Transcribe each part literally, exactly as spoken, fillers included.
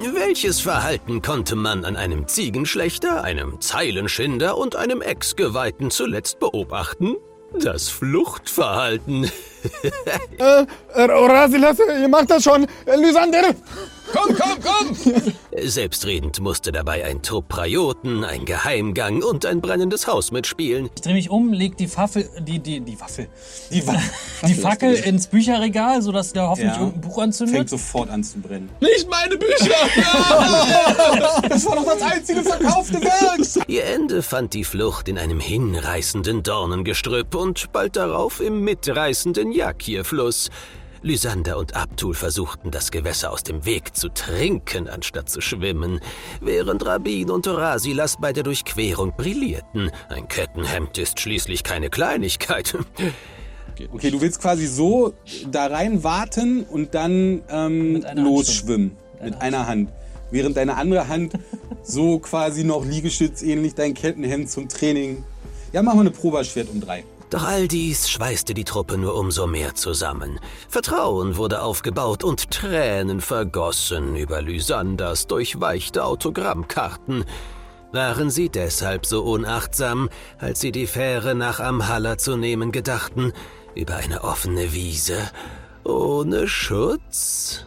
Welches Verhalten konnte man an einem Ziegenschlächter, einem Zeilenschinder und einem Ex-Geweihten zuletzt beobachten? Das Fluchtverhalten. äh, äh, Orasilas, ihr macht das schon. Äh, Lysander! Komm, komm, komm! Selbstredend musste dabei ein Trupp Prioten, ein Geheimgang und ein brennendes Haus mitspielen. Ich drehe mich um, leg die Waffel, die, die, die Waffel, die, Wa die Fackel ins Bücherregal, sodass da hoffentlich Ja. irgendein Buch anzündet. Fängt sofort an zu brennen. Nicht meine Bücher! Das war doch das einzige verkaufte Werk! Ihr Ende fand die Flucht in einem hinreißenden Dornengestrüpp und bald darauf im mitreißenden Jakir-Fluss. Lysander und Abtul versuchten, das Gewässer aus dem Weg zu trinken, anstatt zu schwimmen, während Rabin und Orasilas bei der Durchquerung brillierten. Ein Kettenhemd ist schließlich keine Kleinigkeit. Okay, du willst quasi so da rein warten und dann ähm, Mit einer Hand losschwimmen. Mit einer Hand. Während deine andere Hand so quasi noch liegestützähnlich dein Kettenhemd zum Training... Ja, machen wir eine Probeschwert um drei. Doch all dies schweißte die Truppe nur umso mehr zusammen. Vertrauen wurde aufgebaut und Tränen vergossen über Lysanders durchweichte Autogrammkarten. Waren sie deshalb so unachtsam, als sie die Fähre nach Amhalla zu nehmen gedachten, über eine offene Wiese, ohne Schutz?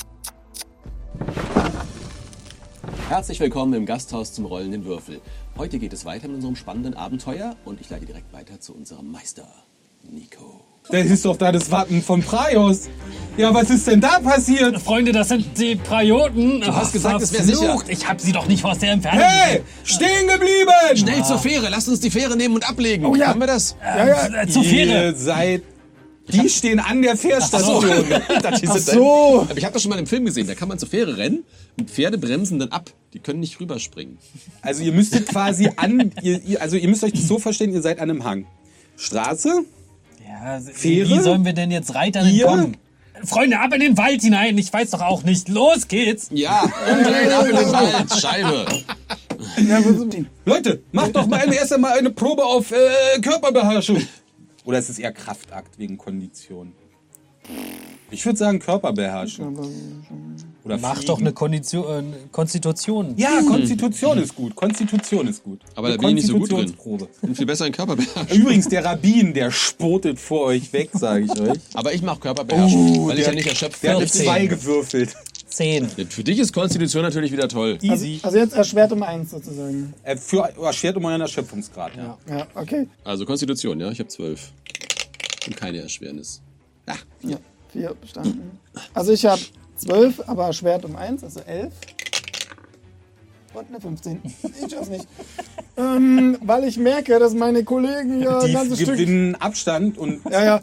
Herzlich willkommen im Gasthaus zum rollenden Würfel. Heute geht es weiter mit unserem spannenden Abenteuer und ich leite direkt weiter zu unserem Meister, Nico. Das ist doch da das Wappen von Praios. Ja, was ist denn da passiert? Freunde, das sind die Prioten. Du hast gesagt, es wäre sicher. Ich hab sie doch nicht aus der Entfernung Hey, gesehen. stehen geblieben! Schnell zur Fähre, lasst uns die Fähre nehmen und ablegen. Oh ja. Haben wir das? Ja, ja. Äh, zur Fähre. Ihr seid... Die stehen an der Fährstation. Das ist Ach so. Aber ich habe das schon mal im Film gesehen, da kann man zur Fähre rennen und Pferde bremsen dann ab. Die können nicht rüberspringen. Also ihr müsstet quasi an... Ihr, ihr, also ihr müsst euch das so verstehen, ihr seid an einem Hang. Straße, Ja, Fähre? Wie sollen wir denn jetzt Reitern Ihr? entkommen? Freunde, ab in den Wald hinein. Ich weiß doch auch nicht. Los geht's. Ja, umdrehen, ab in den Wald, Scheibe. Ja, was ist denn? Leute, macht doch mal erst einmal eine Probe auf äh, Körperbeherrschung. Oder ist es eher Kraftakt wegen Kondition? Ich würde sagen Körperbeherrschung. Oder Mach Fliegen. doch eine Kondition, äh, Konstitution. Ja, Konstitution ist gut. Konstitution ist gut. Aber da Eine bin ich nicht so gut drin. Konstitutionsprobe. Bin viel besser in Körperbeherrschung. Übrigens, der Rabbin, der spotet vor euch weg, sage ich euch. Aber ich mache Körperbeherrschung, Oh, weil ich der- ja nicht erschöpft Der hat werde. eine zwei gewürfelt. Zehn. Für dich ist Konstitution natürlich wieder toll. Also, Easy. also jetzt erschwert um eins sozusagen. Äh, für erschwert um einen Erschöpfungsgrad. Ja. Ja, okay. Also Konstitution, ja, ich habe zwölf. Und keine Erschwernis. Ja. Ja, vier bestanden. Also ich habe zwölf, aber erschwert um eins, also elf. Und eine fünfzehn. Ich schaff's nicht. ähm, weil ich merke, dass meine Kollegen ja ein Die ganzes Stück... gewinnen Abstand und Ja, ja.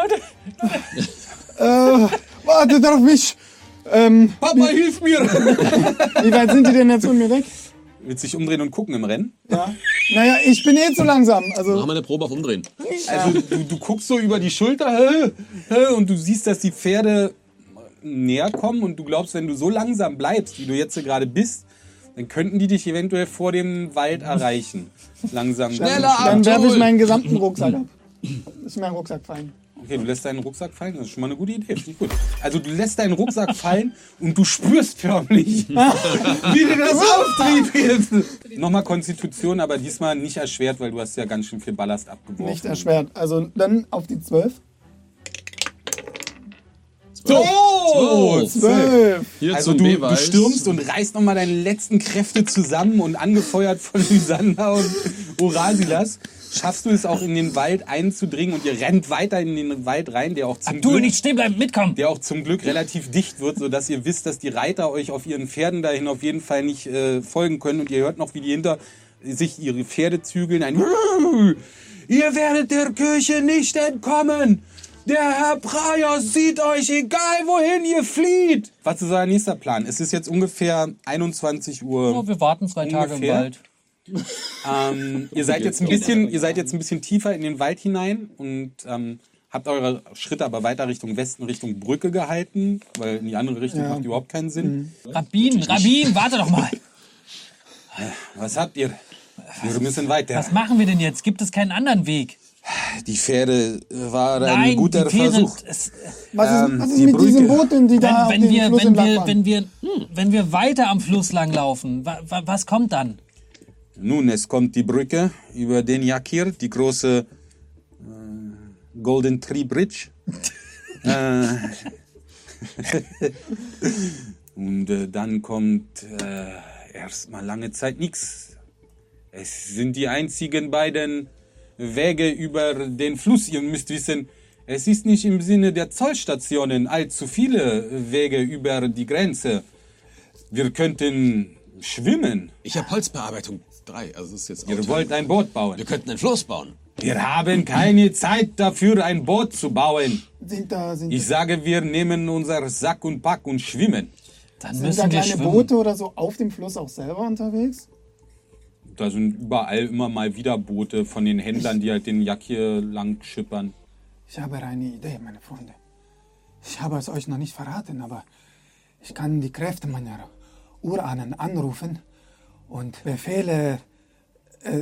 äh, wartet auf mich. Ähm, Papa, hilf mir! wie weit sind die denn jetzt von mir weg? Willst du dich umdrehen und gucken im Rennen? Ja. Naja, ich bin eh zu langsam. Also, Machen wir eine Probe auf Umdrehen. Also du, du guckst so über die Schulter hä, hä, und du siehst, dass die Pferde näher kommen und du glaubst, wenn du so langsam bleibst, wie du jetzt gerade bist, dann könnten die dich eventuell vor dem Wald erreichen. Langsam. Schneller! dann werfe ich Abdul! meinen gesamten Rucksack ab. Ist mein Rucksack fallen. Okay, du lässt deinen Rucksack fallen, das ist schon mal eine gute Idee. Finde ich gut. Also du lässt deinen Rucksack fallen und du spürst förmlich, wie dir das auftrieb jetzt. Nochmal Konstitution, aber diesmal nicht erschwert, weil du hast ja ganz schön viel Ballast abgeworfen. Nicht erschwert. Also dann auf die zwölf. So! zwölf. Hier Also zum du, du Beweis. stürmst und reißt nochmal deine letzten Kräfte zusammen und angefeuert von Lysander und Orasilas schaffst du es auch in den Wald einzudringen und ihr rennt weiter in den Wald rein, der auch zum Abdul, Glück, nicht stehen bleiben, mitkommen. der auch zum Glück relativ dicht wird, sodass ihr wisst, dass die Reiter euch auf ihren Pferden dahin auf jeden Fall nicht äh, folgen können und ihr hört noch, wie die hinter sich ihre Pferde zügeln. Ein Ihr werdet der Kirche nicht entkommen! Der Herr Praios sieht euch, egal wohin ihr flieht! Was ist euer nächster Plan? Es ist jetzt ungefähr einundzwanzig Uhr. Oh, wir warten zwei Tage im Ungefähr. Wald. Ähm, ihr seid jetzt ein bisschen, ihr seid jetzt ein bisschen tiefer in den Wald hinein und ähm, habt eure Schritte aber weiter Richtung Westen, Richtung Brücke gehalten, weil in die andere Richtung Ja. macht überhaupt keinen Sinn. Rabbin, Rabbin, warte doch mal. Was habt ihr? Wir müssen weiter. Was machen wir denn jetzt? Gibt es keinen anderen Weg? Die Fähre war Nein, ein guter die Fähre, Versuch. Es, Was ist, Ähm, was ist die mit diesen Brücke. Booten, die da auf wenn, dem wenn, wir, Fluss wenn, entlang wir, fahren? wenn, wir, hm, wenn wir weiter am Fluss langlaufen, wa, wa, was kommt dann? Nun, es kommt die Brücke über den Yakir, die große äh, Golden Tree Bridge. äh, und äh, dann kommt äh, erstmal lange Zeit nichts. Es sind die einzigen beiden Wege über den Fluss. Ihr müsst wissen, es ist nicht im Sinne der Zollstationen allzu viele Wege über die Grenze. Wir könnten schwimmen. Ich habe Holzbearbeitung drei, also das ist jetzt Ihr Auto. wollt ein Boot bauen. Wir könnten ein Floß bauen. Wir haben keine Zeit dafür, ein Boot zu bauen. Sind da, sind, Ich sage, wir nehmen unser Sack und Pack und schwimmen. Dann sind da müssen wir kleine schwimmen. Boote oder so auf dem Fluss auch selber unterwegs? Da sind überall immer mal wieder Boote von den Händlern, die halt den Yakir lang schippern. Ich habe eine Idee, meine Freunde. Ich habe es euch noch nicht verraten, aber ich kann die Kräfte meiner Urahnen anrufen und Befehle äh,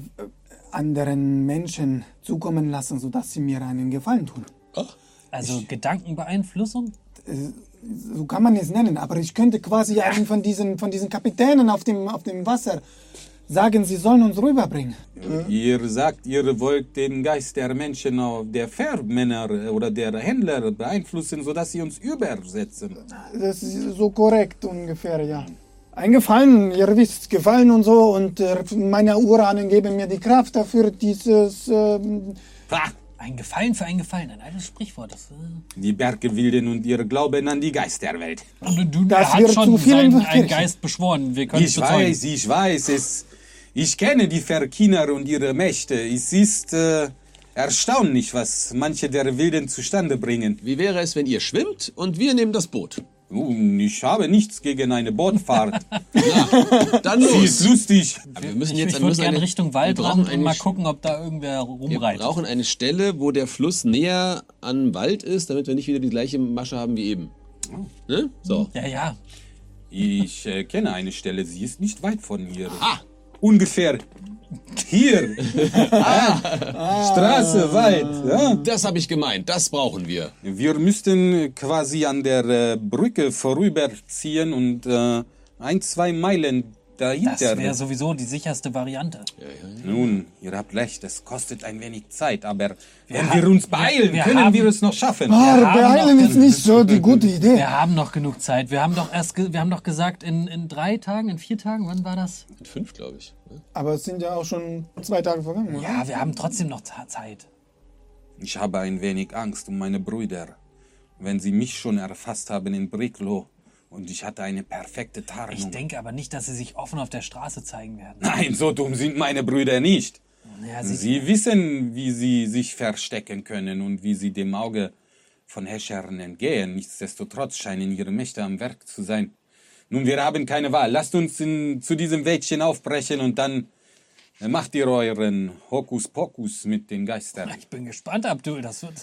anderen Menschen zukommen lassen, sodass sie mir einen Gefallen tun. Also Gedankenbeeinflussung? So kann man es nennen, aber ich könnte quasi einen von diesen, von diesen Kapitänen auf dem, auf dem Wasser sagen, sie sollen uns rüberbringen. Ihr sagt, ihr wollt den Geist der Menschen, der Fährmänner oder der Händler beeinflussen, sodass sie uns übersetzen. Das ist so korrekt ungefähr, ja. Ein Gefallen, ihr wisst, Gefallen und so, und äh, meine Urahnen geben mir die Kraft dafür, dieses... ähm, Ha! Ein Gefallen für ein Gefallen, ein altes Sprichwort. Das, äh Die Bergewilden und ihr Glauben an die Geisterwelt. Und du, Das er hat wird schon zu vielen seinen, einen Kirchen. Geist beschworen. Wir können es Ich bezeugen. weiß, ich weiß, es, ich kenne die Verkiner und ihre Mächte. Es ist äh, erstaunlich, was manche der Wilden zustande bringen. Wie wäre es, wenn ihr schwimmt und wir nehmen das Boot? Nun, ich habe nichts gegen eine Bootfahrt. Dann Sie ist los! lustig. Aber wir müssen Ich, jetzt ich wir würde müssen gerne eine- Richtung wir Waldrand brauchen und eine mal Sch- gucken, ob da irgendwer Wir rumreitet. brauchen eine Stelle, wo der Fluss näher an Wald ist, damit wir nicht wieder die gleiche Masche haben wie eben. Ne? So. Ja, ja. Ich äh, kenne eine Stelle, sie ist nicht weit von hier. Ah! Ungefähr hier. ah, Straße weit. Ja. Das habe ich gemeint, das brauchen wir. Wir müssten quasi an der äh, Brücke vorüberziehen und äh, ein, zwei Meilen Das dahinter. wäre sowieso die sicherste Variante. Nun, ihr habt recht, es kostet ein wenig Zeit, aber wenn haben- wir uns beeilen, wir können haben- wir es noch schaffen. Ah, haben beeilen doch ist nicht so die gute Idee. Wir haben noch genug Zeit. Wir haben doch erst, ge wir haben doch gesagt, in, in drei Tagen, in vier Tagen, wann war das? Mit fünf, glaube ich. ne? Aber es sind ja auch schon zwei Tage vergangen, oder? Ja, wir haben trotzdem noch Za- Zeit. Ich habe ein wenig Angst um meine Brüder. Wenn sie mich schon erfasst haben in Bricklow und ich hatte eine perfekte Tarnung. Ich denke aber nicht, dass sie sich offen auf der Straße zeigen werden. Nein, so dumm sind meine Brüder nicht. Ja, sie, Sie wissen, wie sie sich verstecken können und wie sie dem Auge von Häschern entgehen. Nichtsdestotrotz scheinen ihre Mächte am Werk zu sein. Nun, wir haben keine Wahl. Lasst uns in, zu diesem Wäldchen aufbrechen und dann äh, macht ihr euren Hokuspokus mit den Geistern. ich bin gespannt, Abdul. Das wird.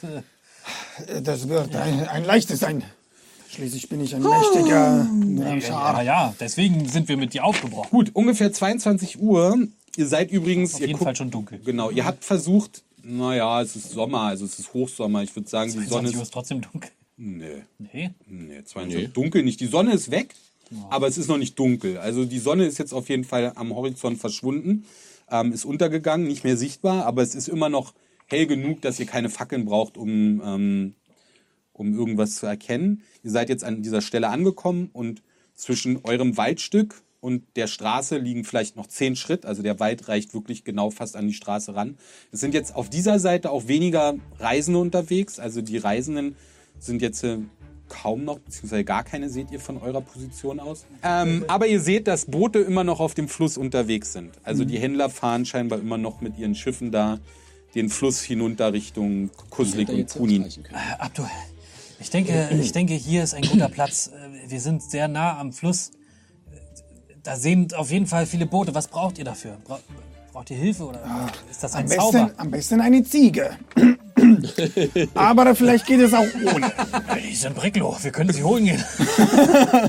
Äh, Das wird ein, ein leichtes sein. Schließlich bin ich ein mächtiger ja, Schar. ja, deswegen sind wir mit dir aufgebrochen. Gut, ungefähr zweiundzwanzig Uhr. Ihr seid übrigens... Auf ihr jeden guckt- Fall schon dunkel. Genau, ihr habt versucht... Naja, es ist Sommer, also es ist Hochsommer. Ich würde sagen, die Sonne zweiundzwanzig Uhr ist... ist trotzdem dunkel. Nee. Nee. Nee, zweiundzwanzig dunkel nicht. Die Sonne ist weg, aber es ist noch nicht dunkel. Also die Sonne ist jetzt auf jeden Fall am Horizont verschwunden, ähm, ist untergegangen, nicht mehr sichtbar, aber es ist immer noch hell genug, dass ihr keine Fackeln braucht, um, ähm, um irgendwas zu erkennen. Ihr seid jetzt an dieser Stelle angekommen und zwischen eurem Waldstück und der Straße liegen vielleicht noch zehn Schritt. Also der Wald reicht wirklich genau fast an die Straße ran. Es sind jetzt auf dieser Seite auch weniger Reisende unterwegs. Also die Reisenden sind jetzt äh, kaum noch, beziehungsweise gar keine seht ihr von eurer Position aus. Ähm, aber ihr seht, dass Boote immer noch auf dem Fluss unterwegs sind. Also die Händler fahren scheinbar immer noch mit ihren Schiffen da den Fluss hinunter Richtung Kuslik und Kunin. Äh, Abdul, ich denke, ich denke, hier ist ein guter Platz. Äh, Wir sind sehr nah am Fluss. Äh, Da sind auf jeden Fall viele Boote. Was braucht ihr dafür? Bra braucht ihr Hilfe oder ist das Am ein besten, Zauber? am besten eine Ziege. Aber vielleicht geht es auch ohne. Die sind Bricklow. Wir können sie holen gehen.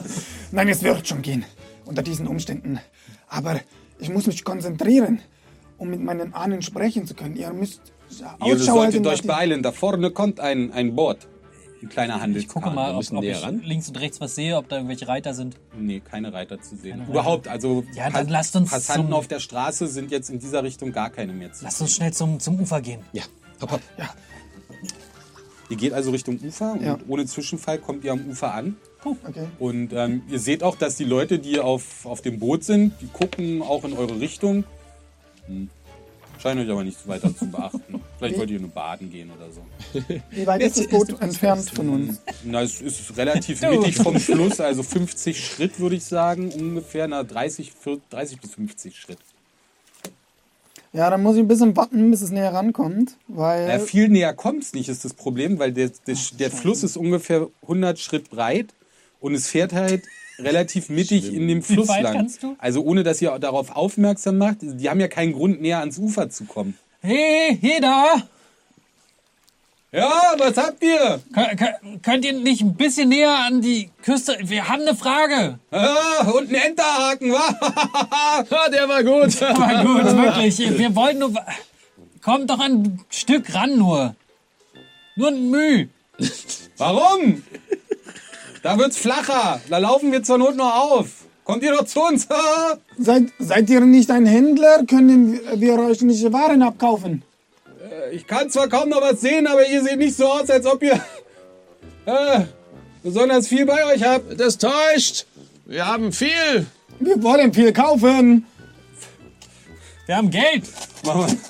Nein, es wird schon gehen. Unter diesen Umständen. Aber ich muss mich konzentrieren. um mit meinen Ahnen sprechen zu können. Ihr müsst Ihr Ausschau solltet halten, euch dass die- beeilen. Da vorne kommt ein, ein Boot. Ein kleiner Ich Handelskahn. gucke mal, ob, müssen ob näher ich ran. links und rechts was sehe, ob da irgendwelche Reiter sind. Nee, keine Reiter zu sehen. Keine Überhaupt, also Ja, dann Pa- lasst uns Passanten zum- auf der Straße sind jetzt in dieser Richtung gar keine mehr zu Lasst sehen. uns schnell zum, zum Ufer gehen. Ja, hopp, hopp. Ihr geht also Richtung Ufer und Ja. ohne Zwischenfall kommt ihr am Ufer an. Okay. Und ähm, ihr seht auch, dass die Leute, die auf, auf dem Boot sind, die gucken auch in eure Richtung. Hm. Scheint euch aber nicht weiter zu beachten. Vielleicht wollt ihr nur baden gehen oder so. Wie weit ist das Boot entfernt von uns? Na, es ist relativ mittig vom Fluss, also fünfzig Schritt würde ich sagen, ungefähr. Na, dreißig, vierzig, dreißig bis fünfzig Schritt. Ja, dann muss ich ein bisschen warten, bis es näher rankommt, weil... Na, viel näher kommt es nicht, ist das Problem, weil der, der, der Fluss ist ungefähr hundert Schritt breit und es fährt halt relativ mittig in dem Fluss weit lang. kannst du? Also ohne, dass ihr darauf aufmerksam macht, die haben ja keinen Grund, näher ans Ufer zu kommen. Hey, jeder! Ja, was habt ihr? Kö- kö- Könnt ihr nicht ein bisschen näher an die Küste? Wir haben eine Frage. Ah, und ein Enterhaken, wa? Der war gut. Aber gut, wirklich. Wir wollten nur... Kommt doch ein Stück ran nur. Nur ein Müh. Warum? Da wird's flacher. Da laufen wir zur Not noch auf. Kommt ihr doch zu uns? Seid, seid ihr nicht ein Händler? Können wir euch nicht Waren abkaufen? Ich kann zwar kaum noch was sehen, aber ihr seht nicht so aus, als ob ihr äh, besonders viel bei euch habt. Das täuscht. Wir haben viel. Wir wollen viel kaufen. Wir haben Geld. Machen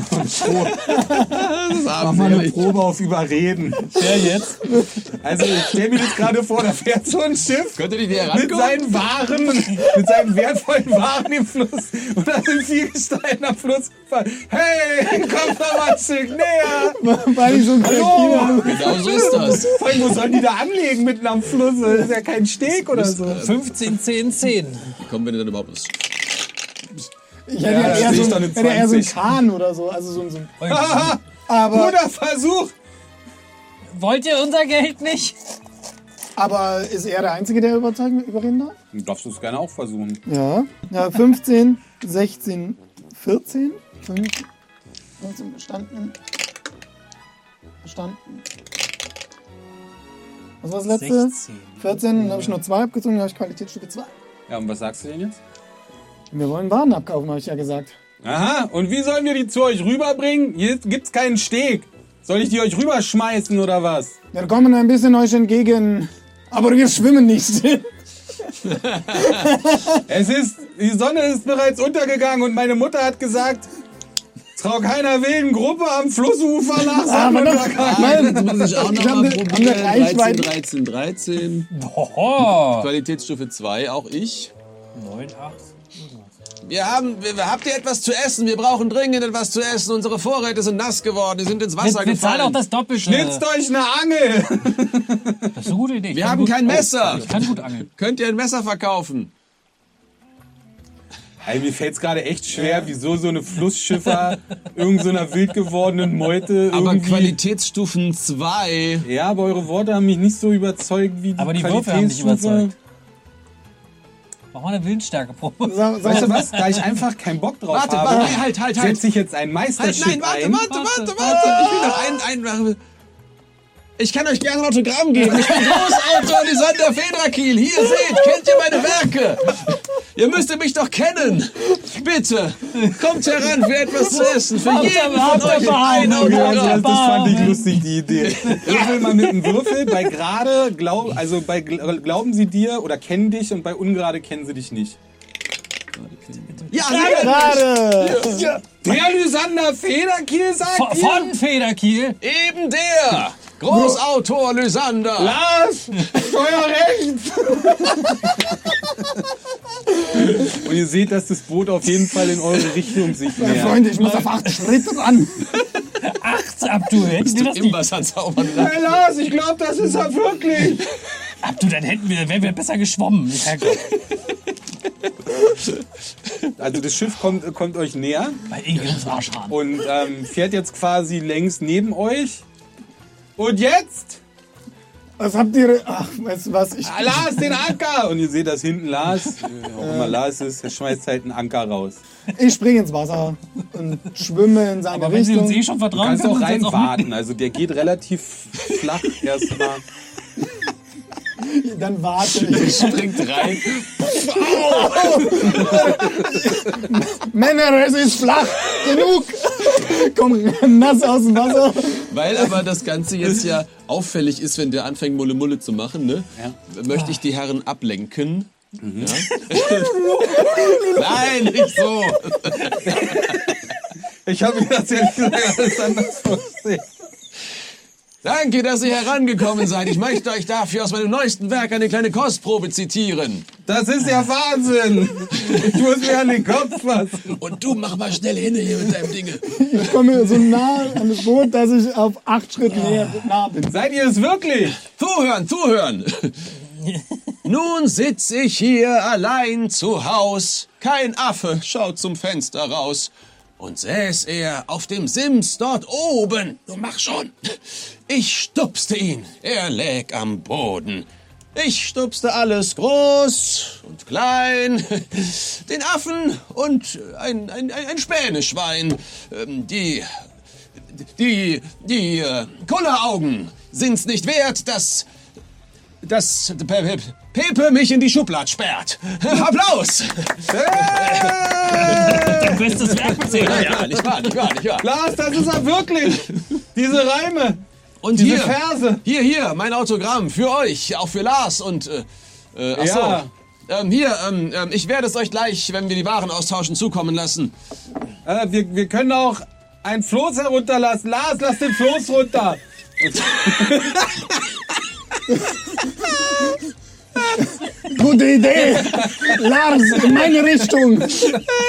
Das wir haben mal wir eine nicht. Probe auf Überreden. Wer jetzt? Also ich stelle mir das gerade vor, da fährt so ein Schiff Könnt ihr nicht näher mit rankommen? seinen Waren, mit seinen wertvollen Waren im Fluss. Und da sind vier Gestalten am Fluss. Hey, kommt doch mal ein Stück näher. Weil ich so ein Kreativ Genau so ist das. Vor allem, wo sollen die da anlegen mitten am Fluss? Das ist ja kein Steg oder so. fünfzehn, zehn, zehn. Wie kommen wir denn dann überhaupt aus? Ich hätte Ja, ja, da eher, steht so doch ein, eine hätte eher so ein zwanzig. Kahn oder so. Also so, ein- so ein, Haha, aber, guter Versuch. Wollt ihr unser Geld nicht? aber ist er der Einzige, der überzeugen, überreden darf? Du darfst es gerne auch versuchen. Ja. Ja, fünfzehn, sechzehn, vierzehn. fünfzehn, fünfzehn bestanden. Bestanden. Was war das letzte? sechzehn. vierzehn, dann habe ich nur zwei abgezogen, dann habe ich Qualitätsstufe zwei. Ja, und was sagst du denn jetzt? Wir wollen Waren abkaufen, habe ich ja gesagt. Aha, und wie sollen wir die zu euch rüberbringen? Hier gibt's keinen Steg. Soll ich die euch rüberschmeißen oder was? Wir kommen ein bisschen euch entgegen, aber wir schwimmen nicht. Es ist, die Sonne ist bereits untergegangen und meine Mutter hat gesagt, trau keiner wilden Gruppe am Flussufer nach Aber noch, Sonnenuntergang. nein, Das muss ich auch noch ich habe mal eine, hab probieren. eine Reichweite. dreizehn, dreizehn, dreizehn. Hoho. Qualitätsstufe zwei, auch ich. neun, acht. Wir haben, wir, habt ihr etwas zu essen? Wir brauchen dringend etwas zu essen. Unsere Vorräte sind nass geworden, die sind ins Wasser Wir, wir zahlen auch gefallen. das Doppelte. Schnitzt euch eine Angel. Das ist eine gute Idee. Ich Wir kann haben gut, kein Messer. Ich kann gut angeln. Könnt ihr ein Messer verkaufen? Hey, mir fällt's gerade echt schwer, wieso so eine Flussschiffer irgend so einer wild gewordenen Meute Aber irgendwie... Qualitätsstufen zwei. Ja, aber eure Worte haben mich nicht so überzeugt wie die Aber die Würfel haben dich Qualitätsstufe. überzeugt. Mach mal eine Willensstärkeprobe. Sag, Weißt du sag, was? Da ich einfach keinen Bock drauf Warte, habe, warte, halt, halt, halt. setze ich jetzt ein Halt, Meisterschiff nein, warte, ein. warte, warte, warte. Ich will noch ein, ein, ich kann euch gerne ein Autogramm geben. Ich bin Großautor Lysander Fedrakil. Hier seht, kennt ihr meine Werke? Ihr müsstet mich doch kennen. Bitte, kommt heran für etwas zu essen. Für Habt ihr- jeden von habt ihr euch ein Behauptung? Ja, Autogramm. das, das fand ich lustig, die Idee. Würfel mal mit einem Würfel. Bei gerade, glaub, also bei gl- glauben sie dir oder kennen dich und bei ungerade kennen sie dich nicht. Ja, gerade. Der Lysander Federkiel sagt Von, ihr? von Federkiel. eben der. Großautor Lysander. Lars, Steuerrecht! Und ihr seht, dass das Boot auf jeden Fall in eure Richtung sich nähert. Freunde, ich muss auf acht Schritte ran. Acht, Abdu, hätten wir das nicht. Imbiss an Zaubern. Hey Lars, ich glaube, das ist er wirklich. Abdu, dann hätten wir, wären wir besser geschwommen. Herrgott. Also das Schiff kommt, kommt euch näher Bei Ingrims Arschhahn. und ähm, fährt jetzt quasi längs neben euch. Und jetzt Was habt ihr... Ach, weißt du was? Ich, Ah, Lars, den Anker! Und ihr seht, dass hinten Lars, äh, auch immer Lars ist, er schmeißt halt einen Anker raus. ich springe ins Wasser und schwimme in seine Aber wenn sie Richtung. uns eh schon Du vertrauen kannst können, auch dann soll's reinwarten, also der geht relativ flach erstmal. Dann warte ich. Springt rein. Männer, es ist flach. Genug. Komm, nass aus dem Wasser. Weil aber das Ganze jetzt ja auffällig ist, wenn der anfängt, Mulle Mulle zu machen, ne? Ja. Möchte ich die Herren ablenken. Ja? Nein, nicht so. Ich habe mir das ehrlich gesagt alles anders vorgestellt. Danke, dass ihr herangekommen seid. Ich möchte euch dafür aus meinem neuesten Werk eine kleine Kostprobe zitieren. Das ist ja Wahnsinn! Ich muss mir an den Kopf fassen. Und du mach mal schnell hin hier mit deinem Dinge. Ich komme so nah an das Boot, dass ich auf acht Schritt näher nah bin. Seid ihr es wirklich? Zuhören, zuhören. Nun sitz ich hier allein zu Haus. Kein Affe schaut zum Fenster raus. Und säß er auf dem Sims dort oben. Du mach schon. Ich stupste ihn. Er läg am Boden. Ich stupste alles groß und klein. Den Affen und ein, ein, ein, ein Späneschwein. Ähm, Die, die, die äh, Kulleraugen sind's nicht wert, dass, dass Pe- Pe- Pepe mich in die Schublade sperrt. Applaus! Dein bestes Werk bisher. Ja, ja, nicht wahr, nicht wahr, nicht wahr. Lars, das ist er wirklich! Diese Reime! Und Diese hier, Verse! hier, hier, mein Autogramm für euch, auch für Lars und, äh, äh ach so. Ja. Ähm, hier, ähm, ähm, ich werde es euch gleich, wenn wir die Waren austauschen, zukommen lassen. Äh, wir, wir können auch ein Floß herunterlassen. Lars, lass den Floß runter! Gute Idee. Lars, in meine Richtung. Lars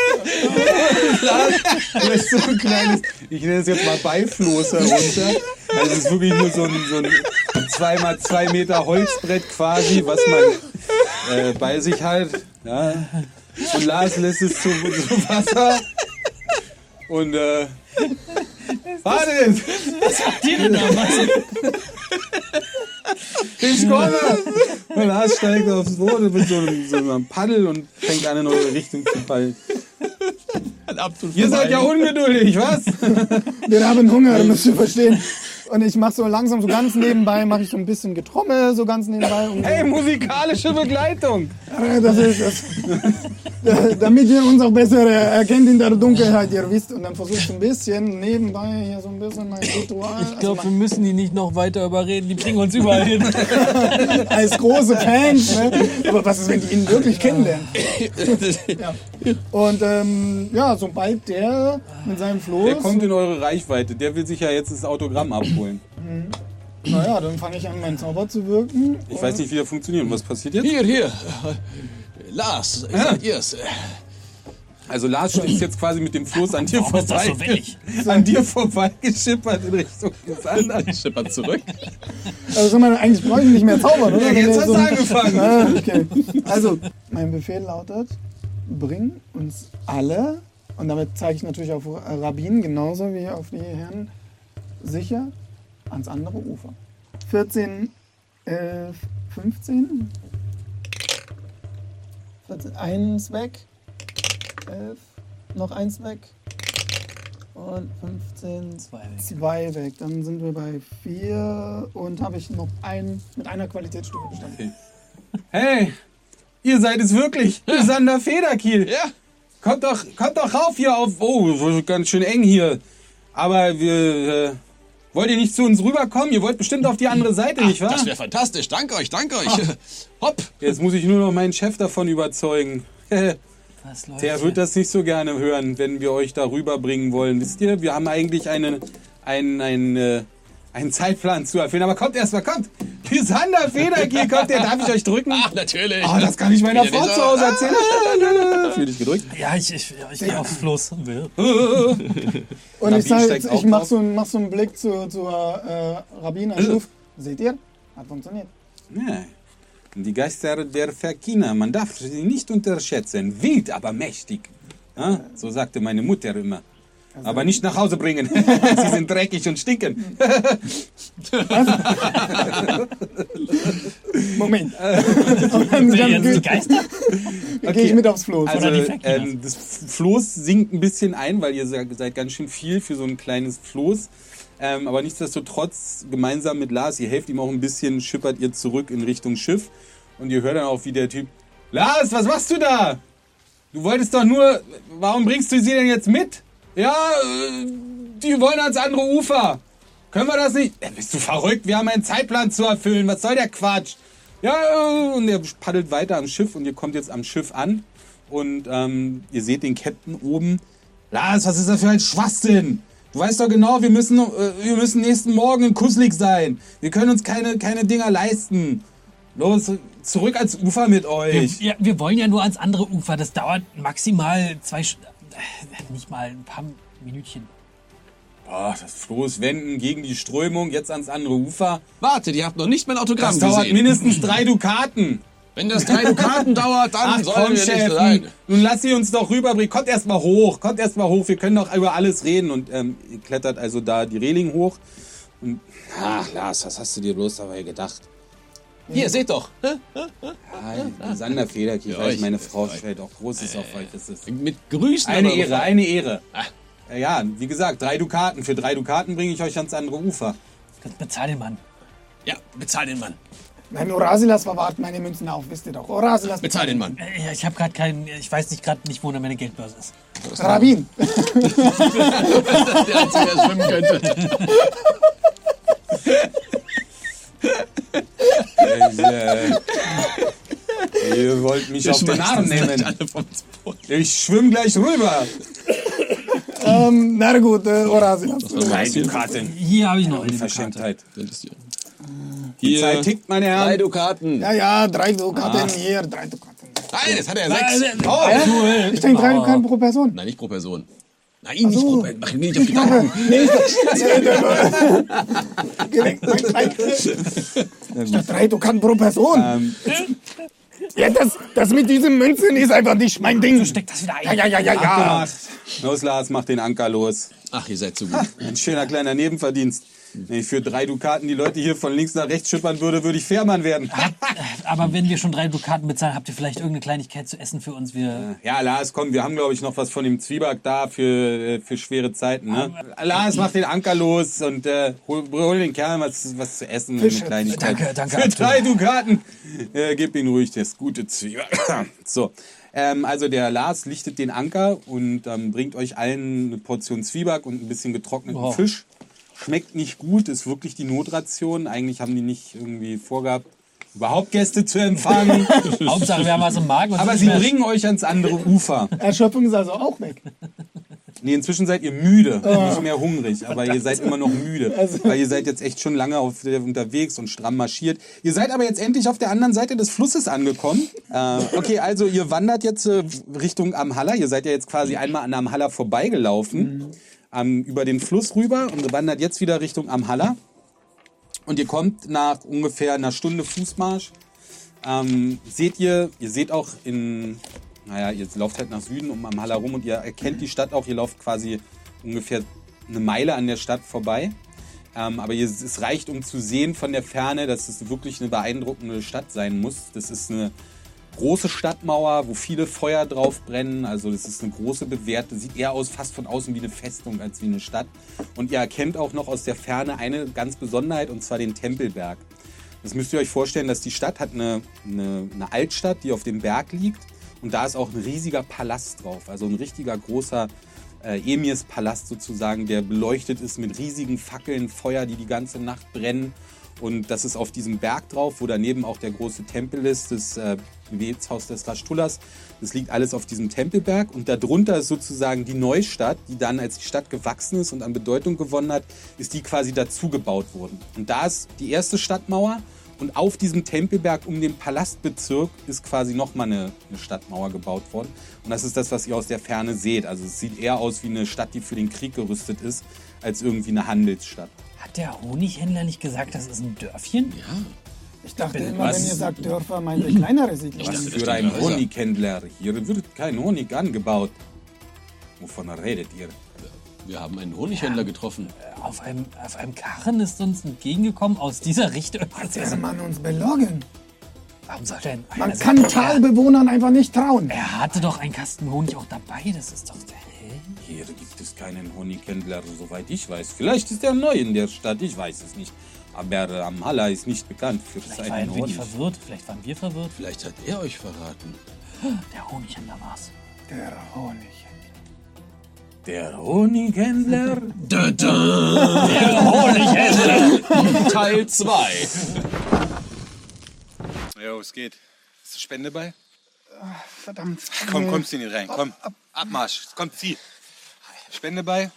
lässt so ein kleines, ich nenne es jetzt mal Beifloß herunter. Also es ist wirklich nur so ein, so ein zwei mal zwei Meter Holzbrett quasi, was man äh, bei sich hat. Ja. Und Lars lässt es zu, zu Wasser. Und äh, wartet! Die denn da? Was? Ich komme! Und Lars steigt aufs Boot mit so einem, so einem Paddel und fängt an, in eure Richtung zu fallen. Ihr seid ja ungeduldig, was? Wir haben Hunger, müsst ihr verstehen. Und ich mache so langsam, so ganz nebenbei, mache ich so ein bisschen Getrommel, so ganz nebenbei. Um Hey, musikalische Begleitung! das ist das. Damit ihr uns auch besser erkennt in der Dunkelheit, ihr wisst. Und dann versuche ich ein bisschen nebenbei hier so ein bisschen mein Ritual. Ich glaube, wir müssen die nicht noch weiter überreden. Die bringen uns überall hin. Also als große Fans, ne? Aber was ist, wenn die ihn wirklich kennenlernen? Ja. Und ähm, ja, sobald der mit seinem Floß... Der kommt in eure Reichweite. Der will sich ja jetzt das Autogramm abholen. Naja, dann fange ich an, meinen Zauber zu wirken. Ich weiß nicht, wie der funktioniert. Und was passiert jetzt? Hier, hier. Lars, seid ihr's? Also Lars ist jetzt quasi mit dem Floß an dir Warum ist das vorbei, so willig? an dir vorbeigeschippert in Richtung Sander. Schippert zurück. Also soll man eigentlich bräuchte ich nicht mehr zaubern, oder? Ja, Wenn jetzt der hast so du ein- angefangen. Ah, okay. Also, mein Befehl lautet, bring uns alle, und damit zeige ich natürlich auf Rabbin genauso wie auf die Herren, sicher ans andere Ufer. vierzehn, elf, fünfzehn. vierzehn, eins weg. elf, noch eins weg. Und fünfzehn, Zwei weg. zwei weg. Dann sind wir bei vier und habe ich noch einen mit einer Qualitätsstufe bestanden. Hey, ihr seid es wirklich. Sander Federkiel. Ja. Kommt doch, kommt doch rauf hier auf... Oh, ganz schön eng hier. Aber wir... Äh, wollt ihr nicht zu uns rüberkommen? Ihr wollt bestimmt auf die andere Seite, nicht wahr? Das wäre fantastisch. Danke euch, danke euch. Hopp. Jetzt muss ich nur noch meinen Chef davon überzeugen. Was läuft Der hier? wird das nicht so gerne hören, wenn wir euch da rüberbringen wollen. Wisst ihr, wir haben eigentlich einen, einen, einen, äh, einen Zeitplan zu erfüllen. Aber kommt erst mal, kommt! Lysander Federkiel, kommt, der darf ich euch drücken? Ach, natürlich. Oh, das kann ich meiner Wieder Frau dieser- zu Hause erzählen. Fühl dich gedrückt. Ja, ich, ich, ja, ich gehe aufs Floß. Und Rabbin ich, sag, steigt auch ich mache drauf. so, einen- mach so einen Blick zu, zur äh, Rabbiner Schuf. Seht ihr? Hat funktioniert. Ja. Die Geister der Verkina, man darf sie nicht unterschätzen. Wild, aber mächtig. Ja, so sagte meine Mutter immer. Aber nicht nach Hause bringen. Sie sind dreckig und stinken. Moment. Und dann, Sind dann jetzt die Geister? gehe ich mit aufs Floß. Also, Oder die Fleckchen. ähm, das Floß sinkt ein bisschen ein, weil ihr se- seid ganz schön viel für so ein kleines Floß. Ähm, aber nichtsdestotrotz, gemeinsam mit Lars, ihr helft ihm auch ein bisschen, schippert ihr zurück in Richtung Schiff. Und ihr hört dann auch, wie der Typ, Lars, was machst du da? Du wolltest doch nur, warum bringst du sie denn jetzt mit? Ja, äh, die wollen ans andere Ufer. Können wir das nicht? Äh, bist du verrückt? Wir haben einen Zeitplan zu erfüllen. Was soll der Quatsch? Ja, äh, und er paddelt weiter am Schiff und ihr kommt jetzt am Schiff an. Und ähm, ihr seht den Captain oben. Lars, was ist das für ein Schwachsinn? Du weißt doch genau, wir müssen, äh, wir müssen nächsten Morgen in Kuslik sein. Wir können uns keine, keine Dinger leisten. Los, zurück ans Ufer mit euch. Wir, ja, wir wollen ja nur ans andere Ufer. Das dauert maximal zwei St äh, nicht mal ein paar Minütchen. Boah, das Floß wenden gegen die Strömung, jetzt ans andere Ufer. Warte, ihr habt noch nicht mein Autogramm Das dauert gesehen. mindestens drei Dukaten. Wenn das drei Dukaten dauert, dann Ach sollen komm, wir nicht Chef, sein. nun lass sie uns doch rüberbringen. Kommt erst mal hoch, kommt erst mal hoch. Wir können doch über alles reden. Und ähm, ihr klettert also da die Reling hoch. Und, ach, Lars, was hast du dir bloß dabei gedacht? Hier, seht doch. Ah, Sander Federkiel, Für weil euch, meine Frau für euch. stellt auch Großes auf euch. Das ist Mit Grüßen. eine aber- Ehre, eine Ehre. Ah. Ja, wie gesagt, drei Dukaten. Für drei Dukaten bringe ich euch ans andere Ufer. Bezahl den Mann. Ja, bezahl den Mann. Nein, Orasilas verwahrt meine Münzen auf, wisst ihr doch. Orasilas. Bezahl den Mann. Äh, ja, ich habe gerade keinen, ich weiß nicht gerade nicht, wo meine Geldbörse ist. Rabin. Der Einzige, der schwimmen könnte. Ich, äh, ihr wollt mich auf den Arm nehmen. Ich schwimme gleich rüber. ähm, na gut, äh, Orasilas. Drei Dukaten. Hier habe ich noch eine Karte. Unverschämtheit. Hier, Zeit tickt, meine drei Herren. Dukaten. Ja, ja, drei Dukaten hier, drei Dukaten. Nein, jetzt hat er sechs. Oh, Cool. Ich denke, drei Dukaten pro Person. Nein, nicht pro Person. Nein, nicht pro Person. Mach mir nicht auf die Gedanken. Geh weg, nein, nein. Statt drei Dukaten pro Person. ähm, Ja, das, das mit diesen Münzen ist einfach nicht mein Ding. Steck das wieder ein. Ja, ja, ja, ja, ja. abgemacht. Los, Lars, mach den Anker los. Ach, ihr seid so gut. Ein schöner kleiner Nebenverdienst. Wenn ich für drei Dukaten die Leute hier von links nach rechts schippern würde, würde ich Fährmann werden. Aber wenn wir schon drei Dukaten bezahlen, habt ihr vielleicht irgendeine Kleinigkeit zu essen für uns? Wir Ja, Lars, komm, wir haben, glaube ich, noch was von dem Zwieback da für, äh, für schwere Zeiten. Ne? Lars, mach den Anker los und äh, hol, hol den Kerl was, was zu essen. Fisch. Eine Kleinigkeit. Danke, danke, Für Arthur. drei Dukaten. Äh, gib ihn ruhig das gute Zwieback. So, ähm, also der Lars lichtet den Anker und ähm, bringt euch allen eine Portion Zwieback und ein bisschen getrockneten Wow. Fisch. Schmeckt nicht gut, ist wirklich die Notration. Eigentlich haben die nicht irgendwie vorgehabt, überhaupt Gäste zu empfangen. Hauptsache, wir haben was im Magen. Und Aber sind sie nicht mehr- bringen euch ans andere Ufer. Erschöpfung ist also auch weg. Nee, inzwischen seid ihr müde, nicht mehr hungrig, aber ihr seid immer noch müde, weil ihr seid jetzt echt schon lange auf der, unterwegs und stramm marschiert. Ihr seid aber jetzt endlich auf der anderen Seite des Flusses angekommen. Äh, okay, also ihr wandert jetzt äh, Richtung Amhalla. Ihr seid ja jetzt quasi einmal an Amhalla vorbeigelaufen, ähm, über den Fluss rüber und wandert jetzt wieder Richtung Amhalla. Und ihr kommt nach ungefähr einer Stunde Fußmarsch. Ähm, seht ihr, ihr seht auch in, naja, ihr lauft halt nach Süden um Amhalla rum und ihr erkennt die Stadt auch. Ihr lauft quasi ungefähr eine Meile an der Stadt vorbei. Ähm, aber ihr, es reicht, um zu sehen von der Ferne, dass es wirklich eine beeindruckende Stadt sein muss. Das ist eine große Stadtmauer, wo viele Feuer drauf brennen. Also das ist eine große bewährte, sieht eher aus fast von außen wie eine Festung als wie eine Stadt. Und ihr erkennt auch noch aus der Ferne eine ganz Besonderheit, und zwar den Tempelberg. Das müsst ihr euch vorstellen, dass die Stadt hat eine, eine, eine Altstadt, die auf dem Berg liegt. Und da ist auch ein riesiger Palast drauf. Also ein richtiger großer äh, Emirspalast sozusagen, der beleuchtet ist mit riesigen Fackeln, Feuer, die die ganze Nacht brennen. Und das ist auf diesem Berg drauf, wo daneben auch der große Tempel ist, das äh, Gebetshaus des Rashtulas. Das liegt alles auf diesem Tempelberg. Und darunter ist sozusagen die Neustadt, die dann, als die Stadt gewachsen ist und an Bedeutung gewonnen hat, ist die quasi dazu gebaut worden. Und da ist die erste Stadtmauer. Und auf diesem Tempelberg um den Palastbezirk ist quasi nochmal eine, eine Stadtmauer gebaut worden. Und das ist das, was ihr aus der Ferne seht. Also es sieht eher aus wie eine Stadt, die für den Krieg gerüstet ist, als irgendwie eine Handelsstadt. Hat der Honighändler nicht gesagt, das ist ein Dörfchen? Ja. Ich dachte immer, Was? wenn ihr sagt Dörfer, meint ihr kleinere Siedlungen. dachte, Für das einen stimmt. Honighändler. Hier wird kein Honig angebaut. Wovon redet ihr? Wir haben einen Honighändler getroffen. Auf einem, auf einem Karren ist uns entgegengekommen aus dieser Richtung. Als würde man uns belogen. Warum soll denn... Man also, kann er, Talbewohnern einfach nicht trauen. er hatte doch einen Kasten Honig auch dabei. Das ist doch... Hä? Hier gibt es keinen Honighändler, soweit ich weiß. Vielleicht ist er neu in der Stadt, ich weiß es nicht. Aber Amhala ist nicht bekannt für Vielleicht seinen waren wir Honig. verwirrt. Vielleicht waren wir verwirrt. Vielleicht hat er euch verraten. Der Honighändler war's. Der Honig. Der Honighändler? Da, da. Der Honighändler! Teil zwei. Jo, es geht. Ist die Spende bei? Verdammt. Komm, Nee. komm, zieh nicht rein. Komm, Abmarsch. Komm, zieh. Spende bei.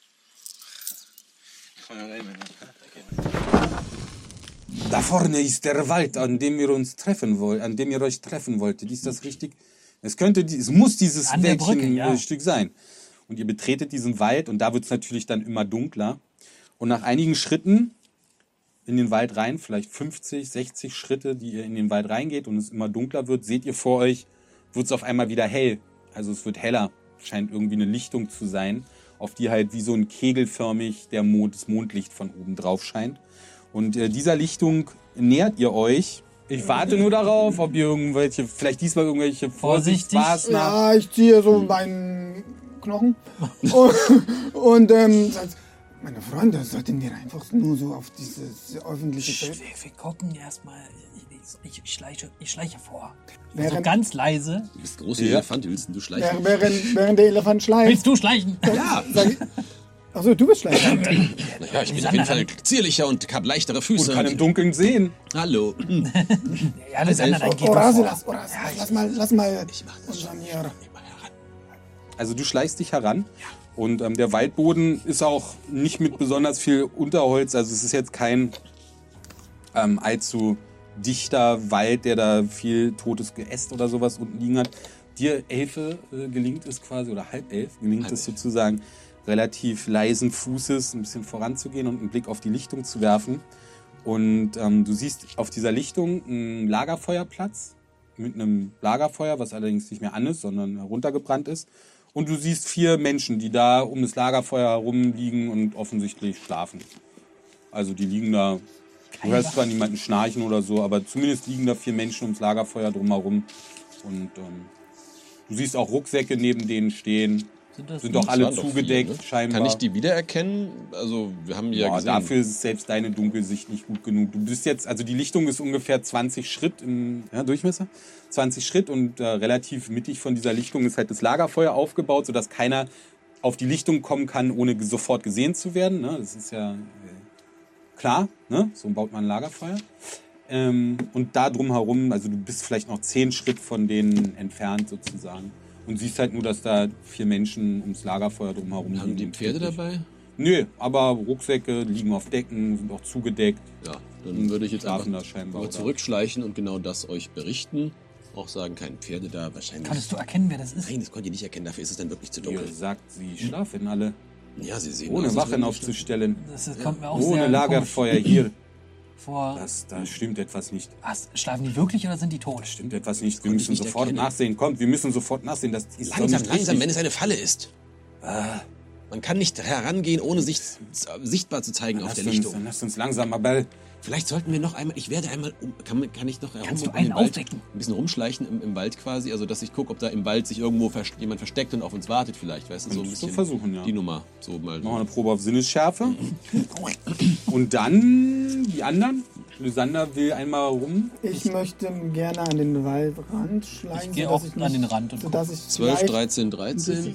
Da vorne ist der Wald, an dem wir uns treffen wollen, an dem ihr euch treffen wolltet. Ist das richtig? Es könnte, es muss dieses An der Brücke, Wäldchen, ja. äh, Stück sein. Und ihr betretet diesen Wald und da wird es natürlich dann immer dunkler. Und nach einigen Schritten in den Wald rein, vielleicht fünfzig, sechzig Schritte, die ihr in den Wald reingeht und es immer dunkler wird, seht ihr vor euch, wird es auf einmal wieder hell. Also es wird heller, scheint irgendwie eine Lichtung zu sein, auf die halt wie so ein kegelförmig der Mond, das Mondlicht von oben drauf scheint. Und äh, dieser Lichtung nähert ihr euch. Ich warte nur darauf, ob ihr irgendwelche, vielleicht diesmal irgendwelche Vorsichtig. Vorsichtsmaßnahmen. Ja, ich ziehe so meinen Knochen. und und ähm, sagt, meine Freunde, sollten wir einfach nur so auf dieses öffentliche Wir, Feld... wir gucken erstmal. Ich, ich, schleiche, ich schleiche vor. Während- So ganz leise. Du bist ein großer Ja. Elefant, wie willst denn du schleichen? Während, während, während der Elefant schleicht. Willst du schleichen? Ja, Achso, du bist schlecht. naja, ich bin auf jeden Fall zierlicher und habe leichtere Und Füße. kann im Dunkeln sehen. Hallo. Ja, Alexander, dann geht doch Horace, vor. lass, Horace, lass mal, lass mal unseren hier... Also du schleichst dich heran und ähm, der Waldboden ist auch nicht mit besonders viel Unterholz. Also es ist jetzt kein ähm, allzu dichter Wald, der da viel totes Geäst oder sowas unten liegen hat. Dir, Elfe, äh, gelingt es quasi, oder Halbelf, gelingt Halbelf. es sozusagen, relativ leisen Fußes ein bisschen voranzugehen und einen Blick auf die Lichtung zu werfen. Und ähm, du siehst auf dieser Lichtung einen Lagerfeuerplatz mit einem Lagerfeuer, was allerdings nicht mehr an ist, sondern heruntergebrannt ist. Und du siehst vier Menschen, die da um das Lagerfeuer herum liegen und offensichtlich schlafen. Also die liegen da, du hörst zwar niemanden schnarchen oder so, aber zumindest liegen da vier Menschen ums Lagerfeuer drumherum. Und ähm, du siehst auch Rucksäcke neben denen stehen. Sind das Sind doch Das alle waren doch zugedeckt, vier, ne? scheinbar. Kann ich die wiedererkennen? Also, wir haben ja Boah, gesehen. dafür ist selbst deine Dunkelsicht nicht gut genug. Du bist jetzt, also die Lichtung ist ungefähr zwanzig Schritt im ja, Durchmesser. zwanzig Schritt und äh, relativ mittig von dieser Lichtung ist halt das Lagerfeuer aufgebaut, sodass keiner auf die Lichtung kommen kann, ohne ge- sofort gesehen zu werden. Ne? Das ist ja äh, klar, ne? So baut man ein Lagerfeuer. Ähm, und da drumherum, also du bist vielleicht noch zehn Schritt von denen entfernt sozusagen. Und siehst halt nur, dass da vier Menschen ums Lagerfeuer drumherum Haben die liegen. Pferde dabei? Nö, aber Rucksäcke liegen auf Decken, sind auch zugedeckt. Ja, dann würde ich jetzt einfach Schlafen da scheinbar, mal oder? zurückschleichen und genau das euch berichten. Auch sagen, kein Pferde da, wahrscheinlich. Konntest du erkennen, wer das ist? Nein, das konnte ich nicht erkennen, dafür ist es dann wirklich zu Ihr dunkel. sagt, sie schlafen alle, Ja, sie sehen ohne aus, als Wachen würden sie aufzustellen, Das kommt mir auch ohne sehr Lagerfeuer hier. komisch vor. Das, da stimmt etwas nicht. Was, schlafen die wirklich oder sind die tot? Stimmt etwas nicht. Wir konnte ich müssen nicht sofort erkennen. nachsehen. Kommt, wir müssen sofort nachsehen. Das ist doch Langsam, nicht langsam, wenn richtig. es eine Falle ist. Man kann nicht herangehen, ohne sich sichtbar zu zeigen auf Lasst der uns, Lichtung. dann lasst uns langsam, aber Vielleicht sollten wir noch einmal, ich werde einmal, um, kann, kann ich noch herum Kannst du um den einen Wald aufwecken? ein bisschen rumschleichen im, im Wald quasi, also dass ich gucke, ob da im Wald sich irgendwo vers- jemand versteckt und auf uns wartet vielleicht, weißt du, so ein Könntest du bisschen versuchen, ja. die Nummer, so mal. machen wir eine Probe auf Sinnesschärfe. Und dann die anderen. Lysander will einmal rum. Ich möchte gerne an den Waldrand schleichen. Ich gehe sodass auch ich an nicht- den Rand und sodass ich zwölf, vielleicht- dreizehn, dreizehn.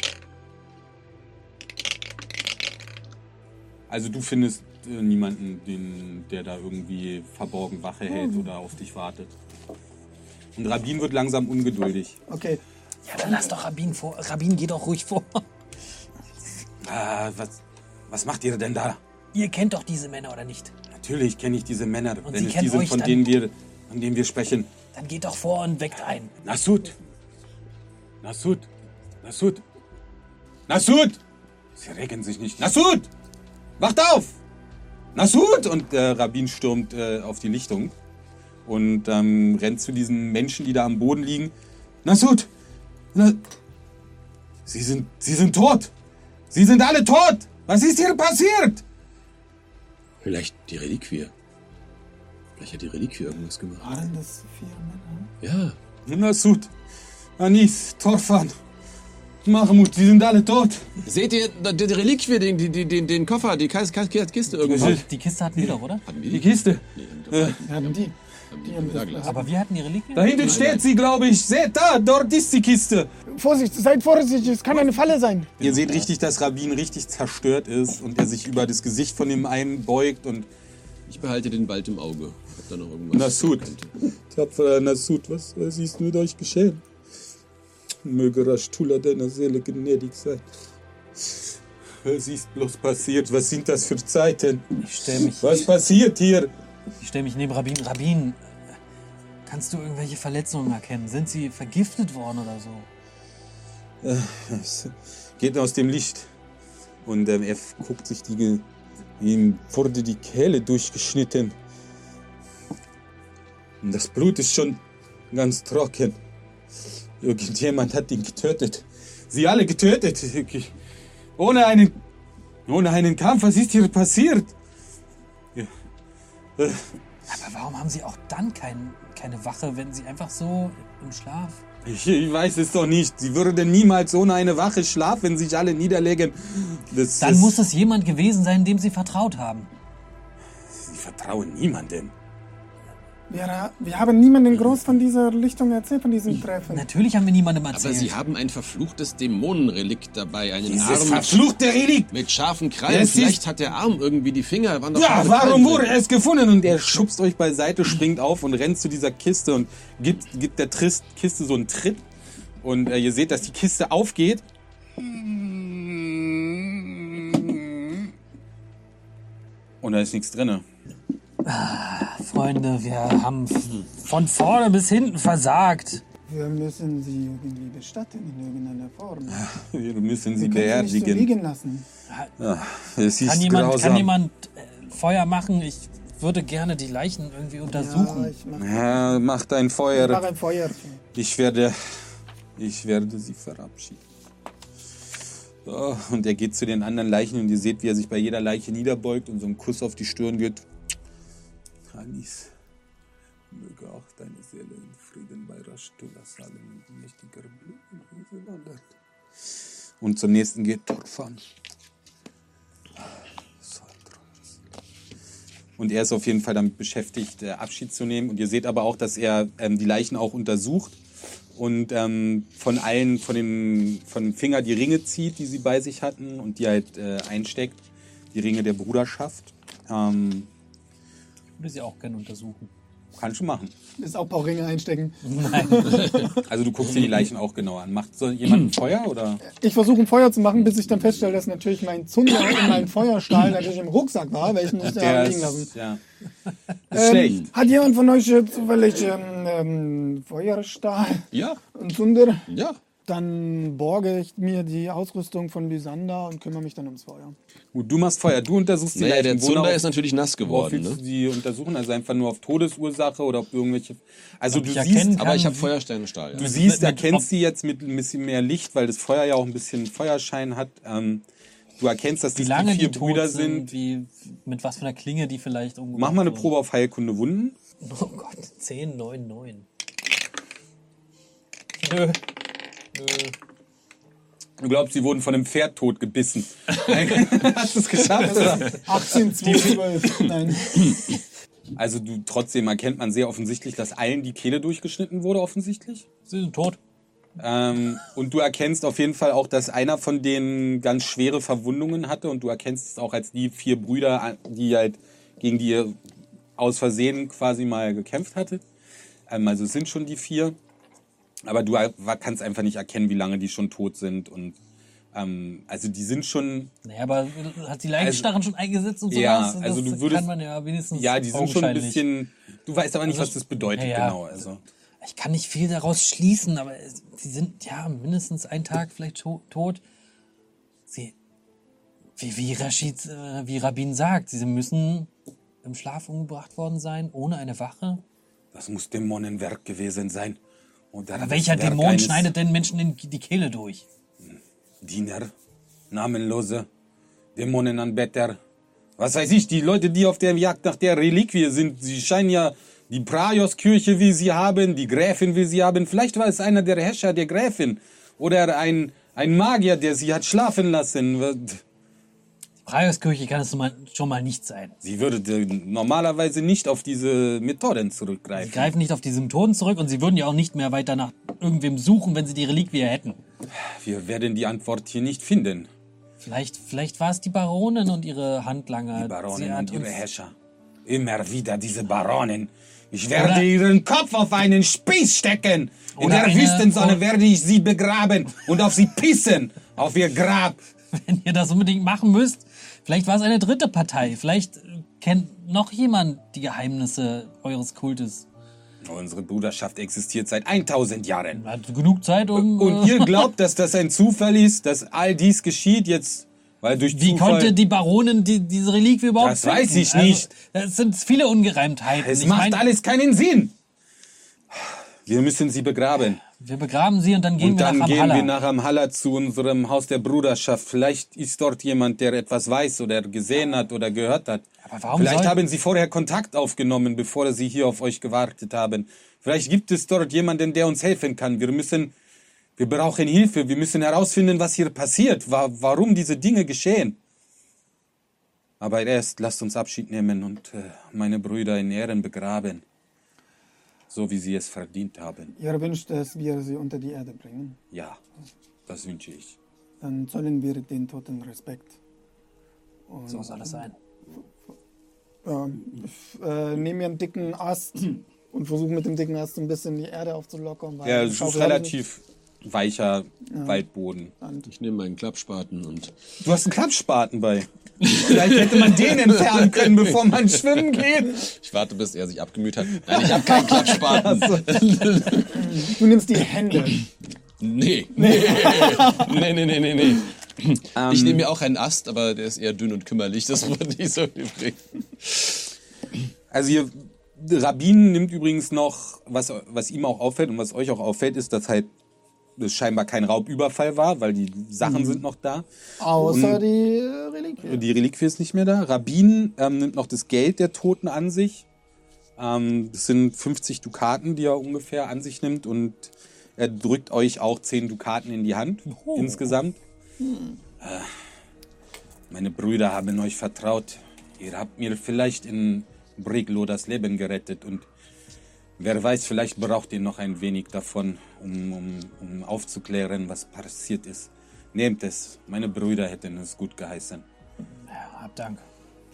Also du findest äh, niemanden, den, der da irgendwie verborgen Wache hält oder auf dich wartet. Und Rabin wird langsam ungeduldig. Okay, Ja, dann lass doch Rabin vor. Rabin, geh doch ruhig vor. Ah, was, was macht ihr denn da? Ihr kennt doch diese Männer, oder nicht? Natürlich kenne ich diese Männer, Und wenn sie es kennen die sind, euch von dann? denen wir, von denen wir sprechen. Dann geht doch vor und weckt ein. Nasud! Nasud! Nasud! Nasud! Sie regen sich nicht. Nasud! Wacht auf! Nasud! Und äh, Rabin stürmt äh, auf die Lichtung und ähm, rennt zu diesen Menschen, die da am Boden liegen. Nasud! Na Sie sind, Sie sind tot! Sie sind alle tot! Was ist hier passiert? Vielleicht die Reliquie. Vielleicht hat die Reliquie irgendwas gemacht. Waren das vier Männer? Ja. Nasud, Anis, Torfan, Mahmud, sie sind alle tot. Seht ihr die, die Reliquie, den, den, den, den Koffer, die Kiste irgendwo? Die, die Kiste hatten wir doch, oder? Hatten wir Die Kiste. Nee, haben Äh, wir Wir haben die. haben die haben da das gelassen. Aber wir hatten die Reliquie? Da hinten steht sie, glaube ich. Seht da, dort ist die Kiste. Vorsicht, seid vorsichtig, es kann eine Falle sein. Ihr seht richtig, dass Rabin richtig zerstört ist und er sich über das Gesicht von dem einen beugt und... Ich behalte den Wald im Auge. Ob da noch irgendwas Nasud, tapferer Nasud, was, was ist mit euch geschehen? Möge Rashtula deiner Seele gnädig sein. Was ist bloß passiert? Was sind das für Zeiten? Ich stell mich, Was passiert hier? ich stell mich neben Rabin. Rabin, kannst du irgendwelche Verletzungen erkennen? Sind sie vergiftet worden oder so? Es geht aus dem Licht. Und ähm, er guckt sich die... Ihm wurde die Kehle durchgeschnitten. Und das Blut ist schon ganz trocken. Irgendjemand hat ihn getötet. Sie alle getötet. Ohne einen, ohne einen Kampf. Was ist hier passiert? Ja. Äh, Aber warum haben sie auch dann kein, keine Wache, wenn sie einfach so im Schlaf... Ich, ich weiß es doch nicht. Sie würden niemals ohne eine Wache schlafen, wenn sich alle niederlegen. Das, Dann das, muss es jemand gewesen sein, dem sie vertraut haben. Sie vertrauen niemandem. Wir, wir haben niemandem groß von dieser Lichtung erzählt, von diesem Treffen. Natürlich haben wir niemandem Aber erzählt. Sie haben ein verfluchtes Dämonenrelikt dabei. Einen Dieses Arm mit, verfluchte Relikt. mit scharfen Krallen. Es ist- Vielleicht hat der Arm irgendwie die Finger. Waren doch Ja, scharfe warum Krallen wurde drin. es gefunden? Und er schubst euch beiseite, springt auf und rennt zu dieser Kiste und gibt, gibt der Trist Kiste so einen Tritt. Und äh, ihr seht, dass die Kiste aufgeht. Und da ist nichts drin. Freunde, wir haben f- von vorne bis hinten versagt. Wir müssen sie irgendwie bestatten in irgendeiner Form. Wir müssen sie Wir können sie nicht so beerdigen. liegen lassen. Es ist Kann jemand, grausam. kann jemand äh, Feuer machen? Ich würde gerne die Leichen irgendwie untersuchen. Ja, ich mache Ja, macht ein mach Feuer. ein Feuer. Ich werde, ich werde sie verabschieden. So, und er geht zu den anderen Leichen und ihr seht, wie er sich bei jeder Leiche niederbeugt und so einen Kuss auf die Stirn gibt. Anis, möge auch deine Seele in Frieden bei Rashtula Salem und die mächtigere Blütenhüse wandern. Und zum nächsten geht Torfan. Und er ist auf jeden Fall damit beschäftigt, äh, Abschied zu nehmen. Und ihr seht aber auch, dass er ähm, die Leichen auch untersucht und ähm, von allen, von den, von dem Finger die Ringe zieht, die sie bei sich hatten und die halt äh, einsteckt. Die Ringe der Bruderschaft. Ähm, Ich würde sie auch gerne untersuchen. kannst du machen. Ist auch Bauringe einstecken. Also du guckst dir die Leichen auch genauer an. Macht so jemand ein Feuer oder? Ich versuche ein Feuer zu machen, bis ich dann feststelle, dass natürlich mein Zunder und mein Feuerstahl natürlich im Rucksack war, weil ich nicht da Der liegen lassen. ist, ja. Ist schlecht. Hat jemand von euch äh, zufällig ähm, ähm, Feuerstahl Ja, und Zunder? ja. Dann borge ich mir die Ausrüstung von Lysander und kümmere mich dann ums Feuer. Gut, du machst Feuer, du untersuchst die Naja, Leichen. der Worauf- Zunder ist natürlich nass Worauf geworden. willst du Ne? die untersuchen? Also einfach nur auf Todesursache oder auf irgendwelche... Also Ob du ich siehst, erkennen Aber ich kann, habe Feuerstein und Stahl. du Ja. siehst, mit- erkennst ob- sie jetzt mit ein bisschen mehr Licht, weil das Feuer ja auch ein bisschen Feuerschein hat. Ähm, du erkennst, dass wie das lange die vier die Brüder tot sind, sind. wie, mit was für einer Klinge die vielleicht umgebracht Mach mal eine wurden. Probe auf Heilkunde Wunden. Oh Gott, zehn, neun, neun. Nö. Nö. Du glaubst, sie wurden von einem Pferd tot gebissen. Hast du es geschafft, oder? achtzehn, zwölf. Nein. Also du, trotzdem erkennt man sehr offensichtlich, dass allen die Kehle durchgeschnitten wurde, offensichtlich. Sie sind tot. Ähm, und du erkennst auf jeden Fall auch, dass einer von denen ganz schwere Verwundungen hatte und du erkennst es auch als die vier Brüder, die halt gegen die ihr aus Versehen quasi mal gekämpft hattet. Ähm, also es sind schon die vier, aber du er- kannst einfach nicht erkennen, wie lange die schon tot sind und ähm, also die sind schon, Naja, aber hat die Leicenstarren schon eingesetzt und sowas? ja, Das also du würdest, kann man ja wenigstens ja, die sind schon ein augenscheinlich. bisschen, du weißt aber nicht, Also, was das bedeutet ja, ja. genau, also. Ich kann nicht viel daraus schließen, aber es- sie sind ja mindestens einen Tag vielleicht to tot. Sie, wie, wie Rashid, äh, wie Rabin sagt, sie müssen im Schlaf umgebracht worden sein, ohne eine Wache. Das muss Dämonenwerk gewesen sein. Oder Aber das welcher Werk Dämon eines schneidet denn Menschen in die Kehle durch? Diener. namenlose Dämonenanbeter. Was weiß ich, die Leute, die auf der Jagd nach der Reliquie sind, sie scheinen ja die Praios-Kirche will sie haben, die Gräfin will sie haben. Vielleicht war es einer der Herrscher der Gräfin oder ein, ein Magier, der sie hat schlafen lassen. Praios-Kirche kann es schon mal nicht sein. Sie würde normalerweise nicht auf diese Methoden zurückgreifen. Sie greifen nicht auf diese Methoden zurück und sie würden ja auch nicht mehr weiter nach irgendwem suchen, wenn sie die Reliquie hätten. Wir werden die Antwort hier nicht finden. Vielleicht, vielleicht war es die Baronin und ihre Handlanger. Die Baronin und ihre uns... Herrscher. Immer wieder diese Baronin. Ich werde Oder ihren Kopf auf einen Spieß stecken. In Oder der eine- Wüstensonne werde ich sie begraben und auf sie pissen. Auf ihr Grab. Wenn ihr das unbedingt machen müsst, vielleicht war es eine dritte Partei. Vielleicht äh, kennt noch jemand die Geheimnisse eures Kultes. Unsere Bruderschaft existiert seit tausend Jahren. Hat genug Zeit, um... Und äh, ihr glaubt, dass das ein Zufall ist, dass all dies geschieht jetzt, weil durch Wie Zufall... konnte die Baronin die, diese Reliquie überhaupt Das weiß finden? ich nicht. Also, es sind viele Ungereimtheiten. Es Ich macht mein, alles keinen Sinn. Wir müssen sie begraben. Wir begraben sie und dann gehen Und wir dann nach gehen Amhalla. wir nach Amhalla zu unserem Haus der Bruderschaft. Vielleicht ist dort jemand, der etwas weiß oder gesehen hat oder gehört hat. Aber warum Vielleicht soll- haben sie vorher Kontakt aufgenommen, bevor sie hier auf euch gewartet haben. Vielleicht gibt es dort jemanden, der uns helfen kann. Wir müssen, wir brauchen Hilfe. Wir müssen herausfinden, was hier passiert, wa warum diese Dinge geschehen. Aber erst lasst uns Abschied nehmen und äh, meine Brüder in Ehren begraben. So wie sie es verdient haben. Ihr wünscht, dass wir sie unter die Erde bringen. Ja, das wünsche ich. Dann zollen wir den Toten Respekt. Und, So soll es sein. ähm, ich, äh, nehme mir einen dicken Ast und versuche mit dem dicken Ast so ein bisschen die Erde aufzulockern. Weil Ja, die es ist Schaufel habe ich relativ weicher Waldboden. Ich nehme meinen Klappspaten und Du hast einen Klappspaten bei. Vielleicht hätte man den entfernen können, bevor man schwimmen geht. ich warte, bis er sich abgemüht hat. Nein, ich habe keinen Klappspaten. nicht. Du nimmst die Hände. Nee. Nee. nee, nee, nee, nee, nee. Ich nehme mir auch einen Ast, aber der ist eher dünn und kümmerlich. Das wurde nicht so übrig. Also hier, Rabin nimmt übrigens noch, was, was ihm auch auffällt und was euch auch auffällt, ist, dass halt das scheinbar kein Raubüberfall war, weil die Sachen sind noch da. Außer Und die äh, Reliquie. die Reliquie ist nicht mehr da. Rabin ähm, nimmt noch das Geld der Toten an sich. Ähm, das sind fünfzig Dukaten, die er ungefähr an sich nimmt. Und er drückt euch auch zehn Dukaten in die Hand insgesamt. Äh, meine Brüder haben euch vertraut. Ihr habt mir vielleicht in Briglo das Leben gerettet. Und wer weiß, vielleicht braucht ihr noch ein wenig davon, um, um, um aufzuklären, was passiert ist. Nehmt es. Meine Brüder hätten es gut geheißen. Ja, hab Dank.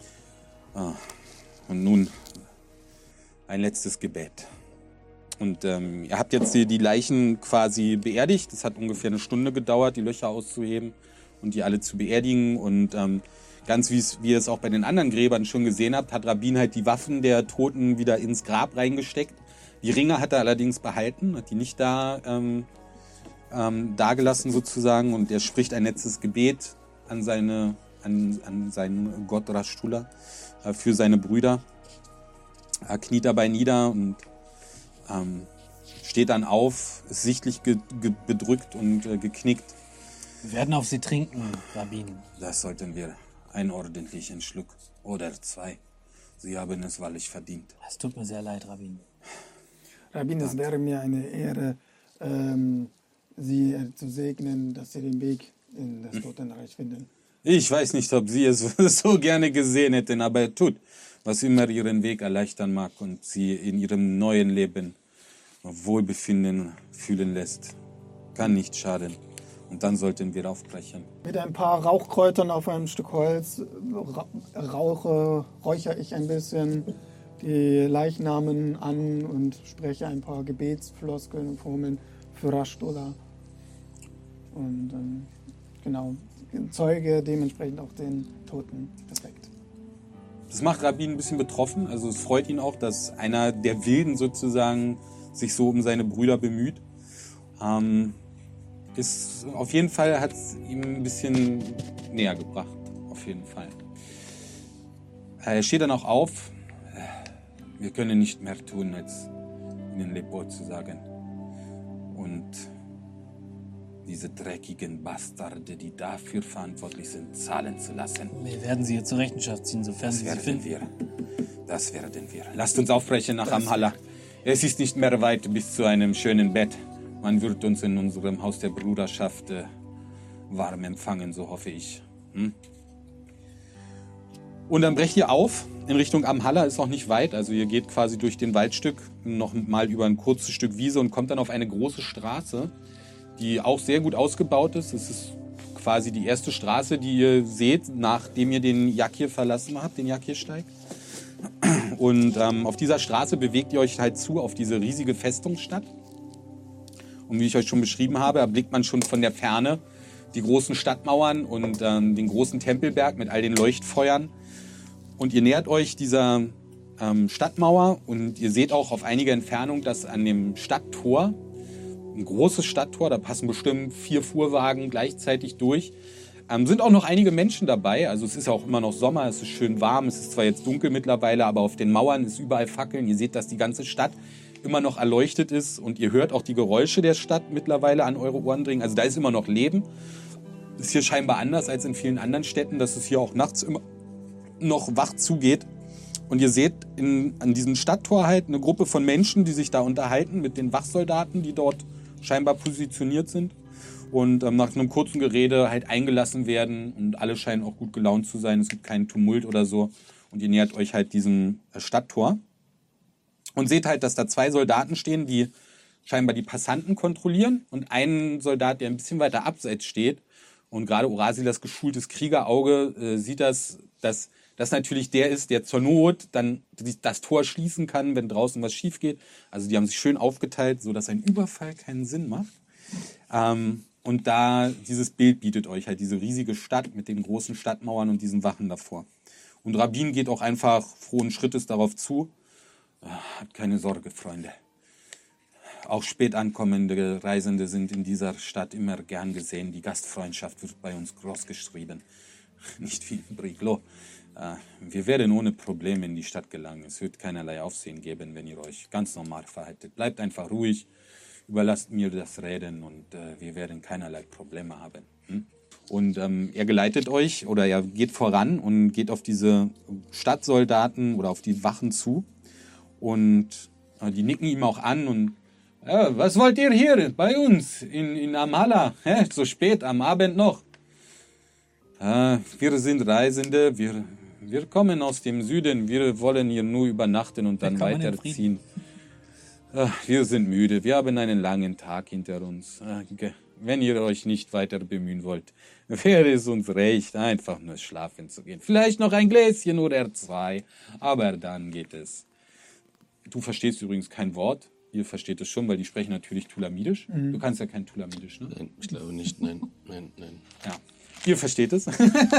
Und nun ein letztes Gebet. Und ähm, ihr habt jetzt die, die Leichen quasi beerdigt. Es hat ungefähr eine Stunde gedauert, die Löcher auszuheben und die alle zu beerdigen. Und ähm, ganz wie es- wie ihr es auch bei den anderen Gräbern schon gesehen habt, hat Rabin halt die Waffen der Toten wieder ins Grab reingesteckt. Die Ringe hat er allerdings behalten, hat die nicht da ähm, ähm, dagelassen sozusagen. Und er spricht ein letztes Gebet an, seine, an, an seinen Gott Rashtula äh, für seine Brüder. Er kniet dabei nieder und ähm, steht dann auf, ist sichtlich ge ge bedrückt und äh, geknickt. Wir werden auf sie trinken, Rabin. Das sollten wir einen ordentlichen Schluck oder zwei. Sie haben es wahrlich verdient. Es tut mir sehr leid, Rabin. Rabin, es wäre mir eine Ehre, ähm, Sie äh, zu segnen, dass Sie den Weg in das Totenreich finden. Ich weiß nicht, ob Sie es so gerne gesehen hätten, aber er tut, was immer Ihren Weg erleichtern mag und Sie in Ihrem neuen Leben Wohlbefinden fühlen lässt. Kann nicht schaden. Und dann sollten wir aufbrechen. Mit ein paar Rauchkräutern auf einem Stück Holz ra rauche, räuchere ich ein bisschen die Leichnamen an und spreche ein paar Gebetsfloskeln und Formeln für Rashtula. Und ähm, genau, zeuge dementsprechend auch den Toten Respekt. Das macht Rabin ein bisschen betroffen. Also es freut ihn auch, dass einer der Wilden sozusagen sich so um seine Brüder bemüht. Ähm, ist, auf jeden Fall hat es ihm ein bisschen näher gebracht. Auf jeden Fall. Er steht dann auch auf. Wir können nicht mehr tun, als ihnen Lepo zu sagen. Und diese dreckigen Bastarde, die dafür verantwortlich sind, zahlen zu lassen. Wir werden sie hier zur Rechenschaft ziehen, sofern Das sie sie werden finden. wir. Das werden wir. Lasst uns aufbrechen nach Amhalla. Es ist nicht mehr weit bis zu einem schönen Bett. Man wird uns in unserem Haus der Bruderschaft äh, warm empfangen, so hoffe ich. Hm? Und dann brecht ihr auf in Richtung Amhalla, ist auch nicht weit. Also ihr geht quasi durch den Waldstück noch mal über ein kurzes Stück Wiese und kommt dann auf eine große Straße, die auch sehr gut ausgebaut ist. Es ist quasi die erste Straße, die ihr seht, nachdem ihr den Yakir verlassen habt, den Yakirsteig. Und ähm, auf dieser Straße bewegt ihr euch halt zu auf diese riesige Festungsstadt. Und wie ich euch schon beschrieben habe, erblickt man schon von der Ferne die großen Stadtmauern und ähm, den großen Tempelberg mit all den Leuchtfeuern. Und ihr nähert euch dieser ähm, Stadtmauer und ihr seht auch auf einiger Entfernung, dass an dem Stadttor, ein großes Stadttor, da passen bestimmt vier Fuhrwagen gleichzeitig durch, ähm, sind auch noch einige Menschen dabei. Also es ist ja auch immer noch Sommer, es ist schön warm, es ist zwar jetzt dunkel mittlerweile, aber auf den Mauern ist überall Fackeln. Ihr seht, dass die ganze Stadt immer noch erleuchtet ist und ihr hört auch die Geräusche der Stadt mittlerweile an eure Ohren dringen. Also da ist immer noch Leben. Ist hier scheinbar anders als in vielen anderen Städten, dass es hier auch nachts immer noch wach zugeht. Und ihr seht in, an diesem Stadttor halt eine Gruppe von Menschen, die sich da unterhalten mit den Wachsoldaten, die dort scheinbar positioniert sind. Und ähm, nach einem kurzen Gerede halt eingelassen werden. Und alle scheinen auch gut gelaunt zu sein. Es gibt keinen Tumult oder so. Und ihr nähert euch halt diesem Stadttor. Und seht halt, dass da zwei Soldaten stehen, die scheinbar die Passanten kontrollieren. Und ein Soldat, der ein bisschen weiter abseits steht. Und gerade Orasilas geschultes Kriegerauge äh, sieht das, dass das natürlich der ist, der zur Not dann das Tor schließen kann, wenn draußen was schief geht. Also die haben sich schön aufgeteilt, sodass ein Überfall keinen Sinn macht. Ähm, und da dieses Bild bietet euch halt diese riesige Stadt mit den großen Stadtmauern und diesen Wachen davor. Und Rabin geht auch einfach frohen Schrittes darauf zu. Habt keine Sorge, Freunde. Auch spät ankommende Reisende sind in dieser Stadt immer gern gesehen. Die Gastfreundschaft wird bei uns groß geschrieben. Nicht wie in Briglo. Wir werden ohne Probleme in die Stadt gelangen. Es wird keinerlei Aufsehen geben, wenn ihr euch ganz normal verhaltet. Bleibt einfach ruhig, überlasst mir das Reden und äh, wir werden keinerlei Probleme haben. Hm? Und ähm, er geleitet euch oder er geht voran und geht auf diese Stadtsoldaten oder auf die Wachen zu. Und äh, die nicken ihm auch an und äh, was wollt ihr hier bei uns in, in Amhalla? Hä? So spät am Abend noch. Äh, wir sind Reisende, wir, wir kommen aus dem Süden, wir wollen hier nur übernachten und dann weiterziehen. Äh, wir sind müde, wir haben einen langen Tag hinter uns. Äh, wenn ihr euch nicht weiter bemühen wollt, wäre es uns recht, einfach nur schlafen zu gehen. Vielleicht noch ein Gläschen oder zwei, aber dann geht es. Du verstehst übrigens kein Wort. Ihr versteht es schon, weil die sprechen natürlich Tulamidisch. Mhm. Du kannst ja kein Tulamidisch, ne? Nein, ich glaube nicht. Nein, nein, nein. Ja, ihr versteht es.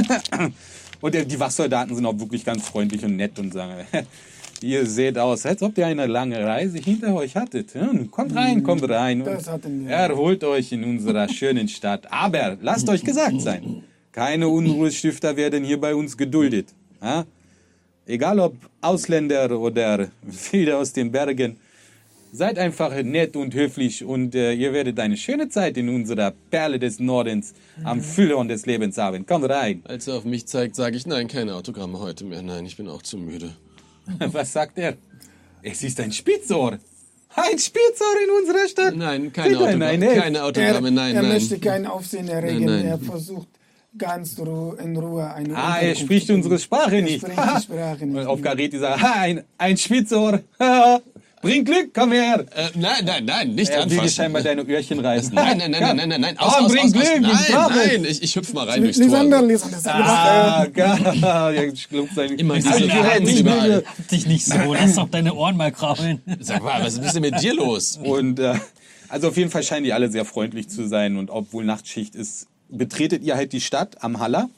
Und die Wachsoldaten sind auch wirklich ganz freundlich und nett und sagen, ihr seht aus, als ob ihr eine lange Reise hinter euch hattet. Kommt rein, kommt rein. Das hatten wir. Erholt euch in unserer schönen Stadt. Aber lasst euch gesagt sein, keine Unruhestifter werden hier bei uns geduldet. Ja? Egal ob Ausländer oder Wilde aus den Bergen, seid einfach nett und höflich und äh, ihr werdet eine schöne Zeit in unserer Perle des Nordens am Füllhorn des Lebens haben. Kommt rein. Als er auf mich zeigt, sage ich, nein, keine Autogramme heute mehr. Nein, ich bin auch zu müde. Was sagt er? Es ist ein Spitzohr. Ein Spitzohr in unserer Stadt. Nein, keine, Bitte, Autogra nein, keine Er, Autogramme, nein, er nein. möchte kein Aufsehen erregen. Nein, nein. Er versucht ganz ru in Ruhe eine Ah, er Unterkunft spricht zu finden. unsere Sprache Er nicht. spricht die Sprache nicht. Und auf Gareti sagt, ha, ein, ein Spitzohr. Bring Glück, komm her. Äh, nein, nein, nein, nicht Er will dir anfassen. scheinbar deine Öhrchen reißen. Nein, nein, nein, nein, nein, nein, nein. Aus, Komm, aus, bring aus, aus. Glück, Nein, Strafe. nein, ich, ich hüpf mal rein durchs Lisander, Tor. Lisander, sag Ah, gar. Er schluckt seine Immer diese Also, Hands nicht überall. müde. Dich nicht so, lass doch deine Ohren mal kraulen. Sag mal, was ist denn mit dir los? Und äh, also auf jeden Fall scheinen die alle sehr freundlich zu sein. Und obwohl Nachtschicht ist, betretet ihr halt die Stadt Amhalla.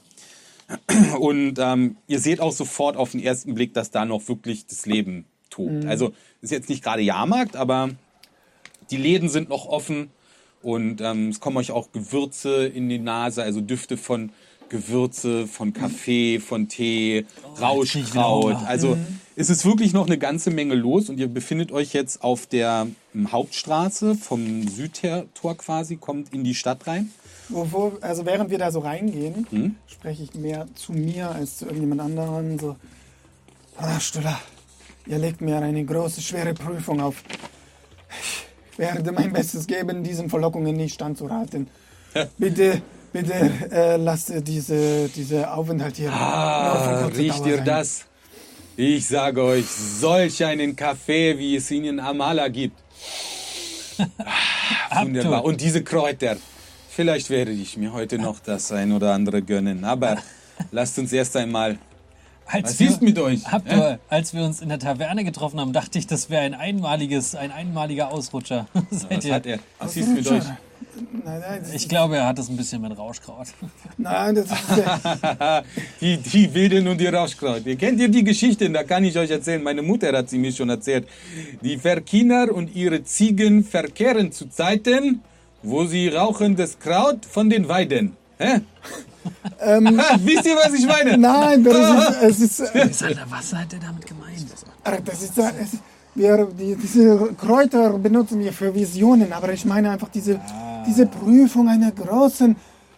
Und ähm, ihr seht auch sofort auf den ersten Blick, dass da noch wirklich das Leben tobt. Mhm. Also ist jetzt nicht gerade Jahrmarkt, aber die Läden sind noch offen. Und ähm, es kommen euch auch Gewürze in die Nase, also Düfte von Gewürze, von Kaffee, von Tee, krieg ich wieder Rauschkraut. Hunger. Also es ist wirklich noch eine ganze Menge los und ihr befindet euch jetzt auf der ähm, Hauptstraße vom Südtor quasi, kommt in die Stadt rein. Wo, also während wir da so reingehen, Hm? spreche ich mehr zu mir als zu irgendjemand anderem. So, Rastulla, ihr legt mir eine große, schwere Prüfung auf. Ich werde mein Bestes geben, diesen Verlockungen nicht standzuhalten. Bitte, bitte äh, lasst diese, diese Aufenthalt hier. nur von Ah, kurzer riecht Dauer ihr sein. das? Ich sage euch, solch einen Kaffee, wie es ihn in Amala gibt. Ah, wunderbar. Und diese Kräuter. Vielleicht werde ich mir heute noch das ein oder andere gönnen. Aber lasst uns erst einmal... Als Was wir- ist mit euch? Habt ihr, als wir uns in der Taverne getroffen haben, dachte ich, das wäre ein einmaliges, ein einmaliger Ausrutscher. Seid Was ihr? hat er? Was ist mit euch? Nein, nein, das Ich ist, glaube, er hat es ein bisschen mit Rauschkraut. nein, das ist äh, Die, die Wilden und die Rauschkraut. Ihr kennt ihr die Geschichte, da kann ich euch erzählen. Meine Mutter hat sie mir schon erzählt. Die Verkiner und ihre Ziegen verkehren zu Zeiten, wo sie rauchendes Kraut von den Weiden. Hä? Ha, wisst ihr, was ich meine? nein, das ist, es ist, äh, Alter, was hat er damit gemeint? das ist, äh, es, wir, die, diese Kräuter benutzen wir für Visionen, aber ich meine einfach diese, diese Prüfung einer großen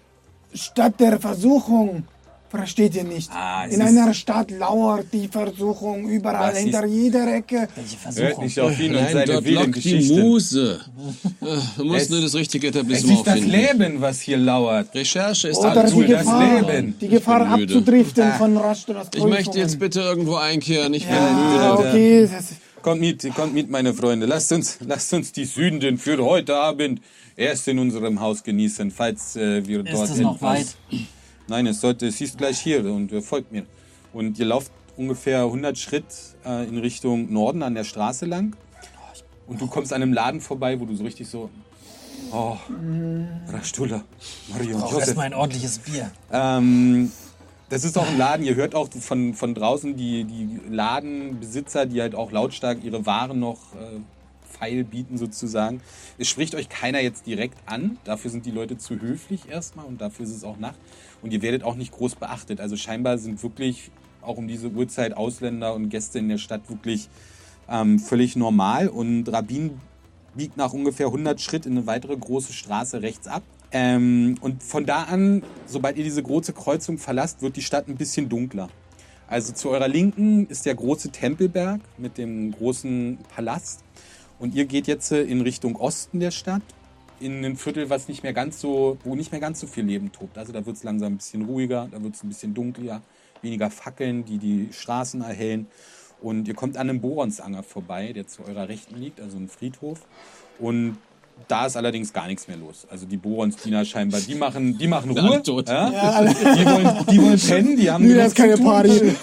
Stadt der Versuchung. Versteht ihr nicht? Ah, es In ist- einer Stadt lauert die Versuchung überall, Das hinter ist- jeder Ecke. Welche Hört Versuchung? nicht auf ihn und Nein, seine dort wilden lockt die Geschichten. Muse. Äh, Du musst Es- nur das richtige Es Etablissement ist das finden. Leben, was hier lauert. Recherche ist Oder alles. die Cool, das Gefahr, Leben. die Gefahr bin müde. abzudriften von Rastulas Ich Prüfungen. möchte jetzt bitte irgendwo einkehren. Ich bin Ja, müde. okay. Das, Kommt mit, kommt mit, meine Freunde. Lasst uns, lasst uns die Sünden für heute Abend erst in unserem Haus genießen, falls äh, wir Ist dort es noch weit? Nein, es sollte, es ist gleich hier und äh, folgt mir. Und ihr lauft ungefähr hundert Schritt äh, in Richtung Norden an der Straße lang. Und du kommst an einem Laden vorbei, wo du so richtig so... Oh, Rastulla, Maria und Auch Josef. erstmal ein ordentliches Bier. Ähm, das ist auch ein Laden, ihr hört auch von, von draußen die, die Ladenbesitzer, die halt auch lautstark ihre Waren noch äh, feil bieten sozusagen. Es spricht euch keiner jetzt direkt an, dafür sind die Leute zu höflich erstmal und dafür ist es auch Nacht. Und ihr werdet auch nicht groß beachtet. Also scheinbar sind wirklich auch um diese Uhrzeit Ausländer und Gäste in der Stadt wirklich ähm, völlig normal. Und Rabin biegt nach ungefähr hundert Schritt in eine weitere große Straße rechts ab. Ähm, und von da an, sobald ihr diese große Kreuzung verlasst, wird die Stadt ein bisschen dunkler. Also zu eurer Linken ist der große Tempelberg mit dem großen Palast. Und ihr geht jetzt in Richtung Osten der Stadt, in ein Viertel, was nicht mehr ganz so, wo nicht mehr ganz so viel Leben tobt. Also da wird es langsam ein bisschen ruhiger, da wird es ein bisschen dunkler, weniger Fackeln, die die Straßen erhellen. Und ihr kommt an einem Boronsanger vorbei, der zu eurer Rechten liegt, also ein Friedhof. Und da ist allerdings gar nichts mehr los. Also die Boronsdiener scheinbar, die machen, die machen Ruhe. Alle tot. Ja? Die, wollen, die wollen pennen, die haben nee, genug das ist keine zu tun. Party.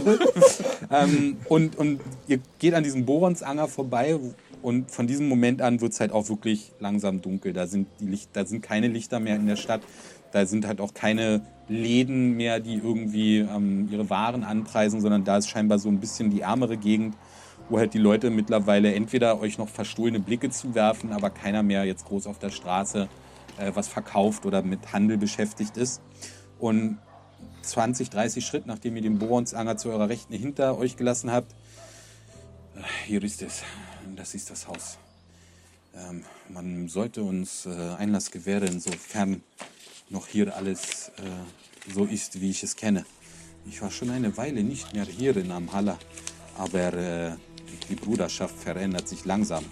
Ähm, und, und ihr geht an diesem Boronsanger vorbei und von diesem Moment an wird es halt auch wirklich langsam dunkel. Da sind, die Licht, da sind keine Lichter mehr in der Stadt. Da sind halt auch keine Läden mehr, die irgendwie ähm, ihre Waren anpreisen, sondern da ist scheinbar so ein bisschen die ärmere Gegend, wo halt die Leute mittlerweile entweder euch noch verstohlene Blicke zuwerfen, aber keiner mehr jetzt groß auf der Straße äh, was verkauft oder mit Handel beschäftigt ist. Und zwanzig, dreißig Schritt, nachdem ihr den Boronsanger zu eurer Rechten hinter euch gelassen habt, äh, hier ist es. Das ist das Haus. Ähm, man sollte uns äh, Einlass gewähren, sofern noch hier alles äh, so ist, wie ich es kenne. Ich war schon eine Weile nicht mehr hier in Amhala, aber äh, die Bruderschaft verändert sich langsam.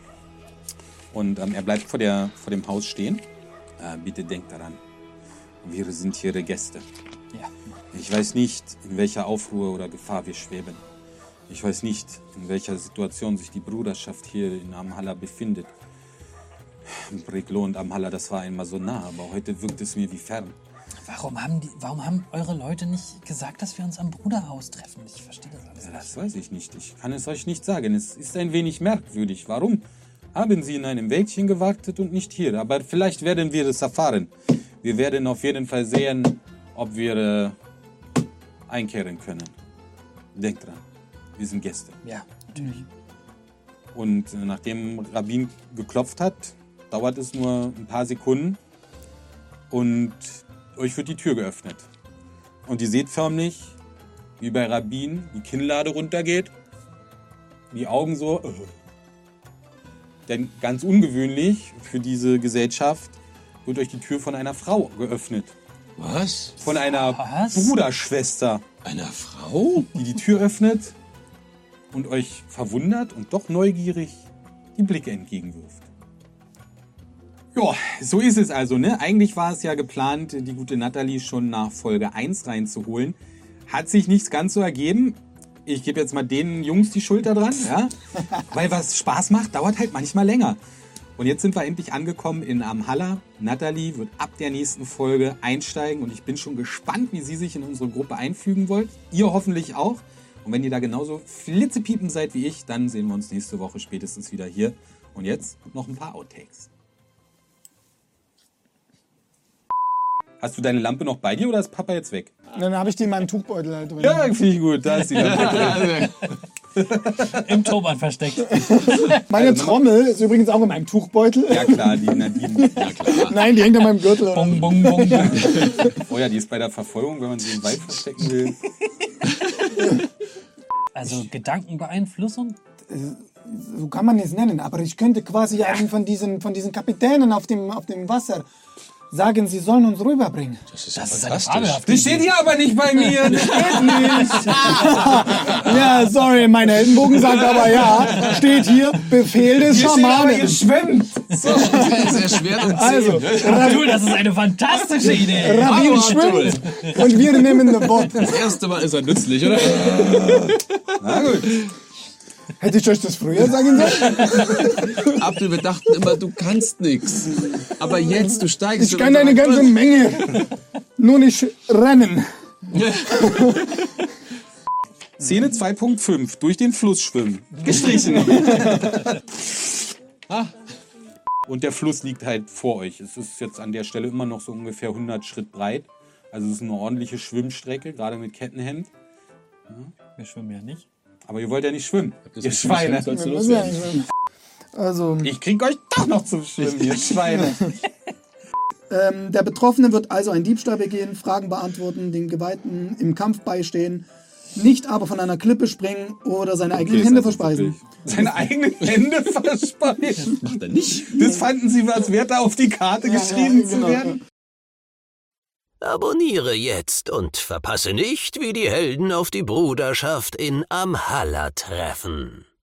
Und ähm, er bleibt vor, der, vor dem Haus stehen. Äh, bitte denkt daran, wir sind Ihre Gäste. Ja. Ich weiß nicht, in welcher Aufruhr oder Gefahr wir schweben. Ich weiß nicht, in welcher Situation sich die Bruderschaft hier in Amhala befindet. Breglo und Amhala, das war einmal so nah, aber heute wirkt es mir wie fern. Warum haben, die, warum haben eure Leute nicht gesagt, dass wir uns am Bruderhaus treffen? Ich verstehe das alles Ja, nicht. das weiß ich nicht. Ich kann es euch nicht sagen. Es ist ein wenig merkwürdig. Warum haben Sie in einem Wäldchen gewartet und nicht hier? Aber vielleicht werden wir es erfahren. Wir werden auf jeden Fall sehen, ob wir äh, einkehren können. Denkt dran, wir sind Gäste. Ja, natürlich. Und äh, nachdem Rabin geklopft hat, dauert es nur ein paar Sekunden und euch wird die Tür geöffnet. Und ihr seht förmlich, wie bei Rabin die Kinnlade runtergeht. Die Augen so. Äh. Denn ganz ungewöhnlich für diese Gesellschaft wird euch die Tür von einer Frau geöffnet. Was? Von einer Was? Bruderschwester, Einer Frau? die die Tür öffnet und euch verwundert und doch neugierig die Blicke entgegenwirft. Ja, so ist es also, ne? Eigentlich war es ja geplant, die gute Natalie schon nach Folge eins reinzuholen. Hat sich nicht ganz so ergeben. Ich gebe jetzt mal den Jungs die Schuld da dran, ja? Weil was Spaß macht, dauert halt manchmal länger. Und jetzt sind wir endlich angekommen in Amhalla. Natalie wird ab der nächsten Folge einsteigen und ich bin schon gespannt, wie sie sich in unsere Gruppe einfügen wollt. Ihr hoffentlich auch. Und wenn ihr da genauso flitzepiepen seid wie ich, dann sehen wir uns nächste Woche spätestens wieder hier. Und jetzt noch ein paar Outtakes. Hast du deine Lampe noch bei dir oder ist Papa jetzt weg? Dann habe ich die in meinem Tuchbeutel halt drin. Ja, finde ich gut. Da ist die Lampe. Im Turban versteckt. Meine Trommel ist übrigens auch in meinem Tuchbeutel. Ja klar, die Nadine. Ja, klar. Nein, die hängt an meinem Gürtel. Bong, bong, bong, bong. Oh ja, die ist bei der Verfolgung, wenn man sie im Wald verstecken will. Also Gedankenbeeinflussung? So kann man es nennen, aber ich könnte quasi einen von diesen, von diesen Kapitänen auf dem, auf dem Wasser sagen, sie sollen uns rüberbringen. Das ist ja Das ist eine fantastisch. fabelhafte Das steht hier aber nicht bei mir. Das steht nicht. Ja, sorry, mein Ellenbogen sagt aber ja. Steht hier, Befehl des Schamanen. schwimmt. So, sehr, sehr schwer zu Also, Abdul, das ist eine fantastische Idee. Rabin Bravo, schwimmt und wir nehmen ein Boot. Das erste Mal ist er nützlich, oder? Na gut. Hätte ich euch das früher sagen sollen? Abdul, wir dachten immer, du kannst nichts. Aber jetzt, du steigst. Ich kann eine ganze Menge. Nur nicht rennen. Szene zwei Punkt fünf. Durch den Fluss schwimmen. Gestrichen. Und der Fluss liegt halt vor euch. Es ist jetzt an der Stelle immer noch so ungefähr hundert Schritt breit. Also es ist eine ordentliche Schwimmstrecke, gerade mit Kettenhemd. Wir schwimmen ja nicht. Aber ihr wollt ja nicht schwimmen. das Ihr nicht Schweine. geschwimmt, sollst du Wir müssen ja loswerden. nicht schwimmen. Also, Ich krieg euch doch noch zum Schwimmen, ihr Schweine. ähm, der Betroffene wird also einen Diebstahl begehen, Fragen beantworten, den Geweihten im Kampf beistehen, nicht aber von einer Klippe springen oder seine eigenen Okay, Hände das ist verspeisen. wirklich- Seine eigenen Hände verspeisen. Macht er nicht. Das fanden sie was wert, da auf die Karte geschrieben ja, zu genau. werden. Abonniere jetzt und verpasse nicht, wie die Helden auf die Bruderschaft in Amhalla treffen.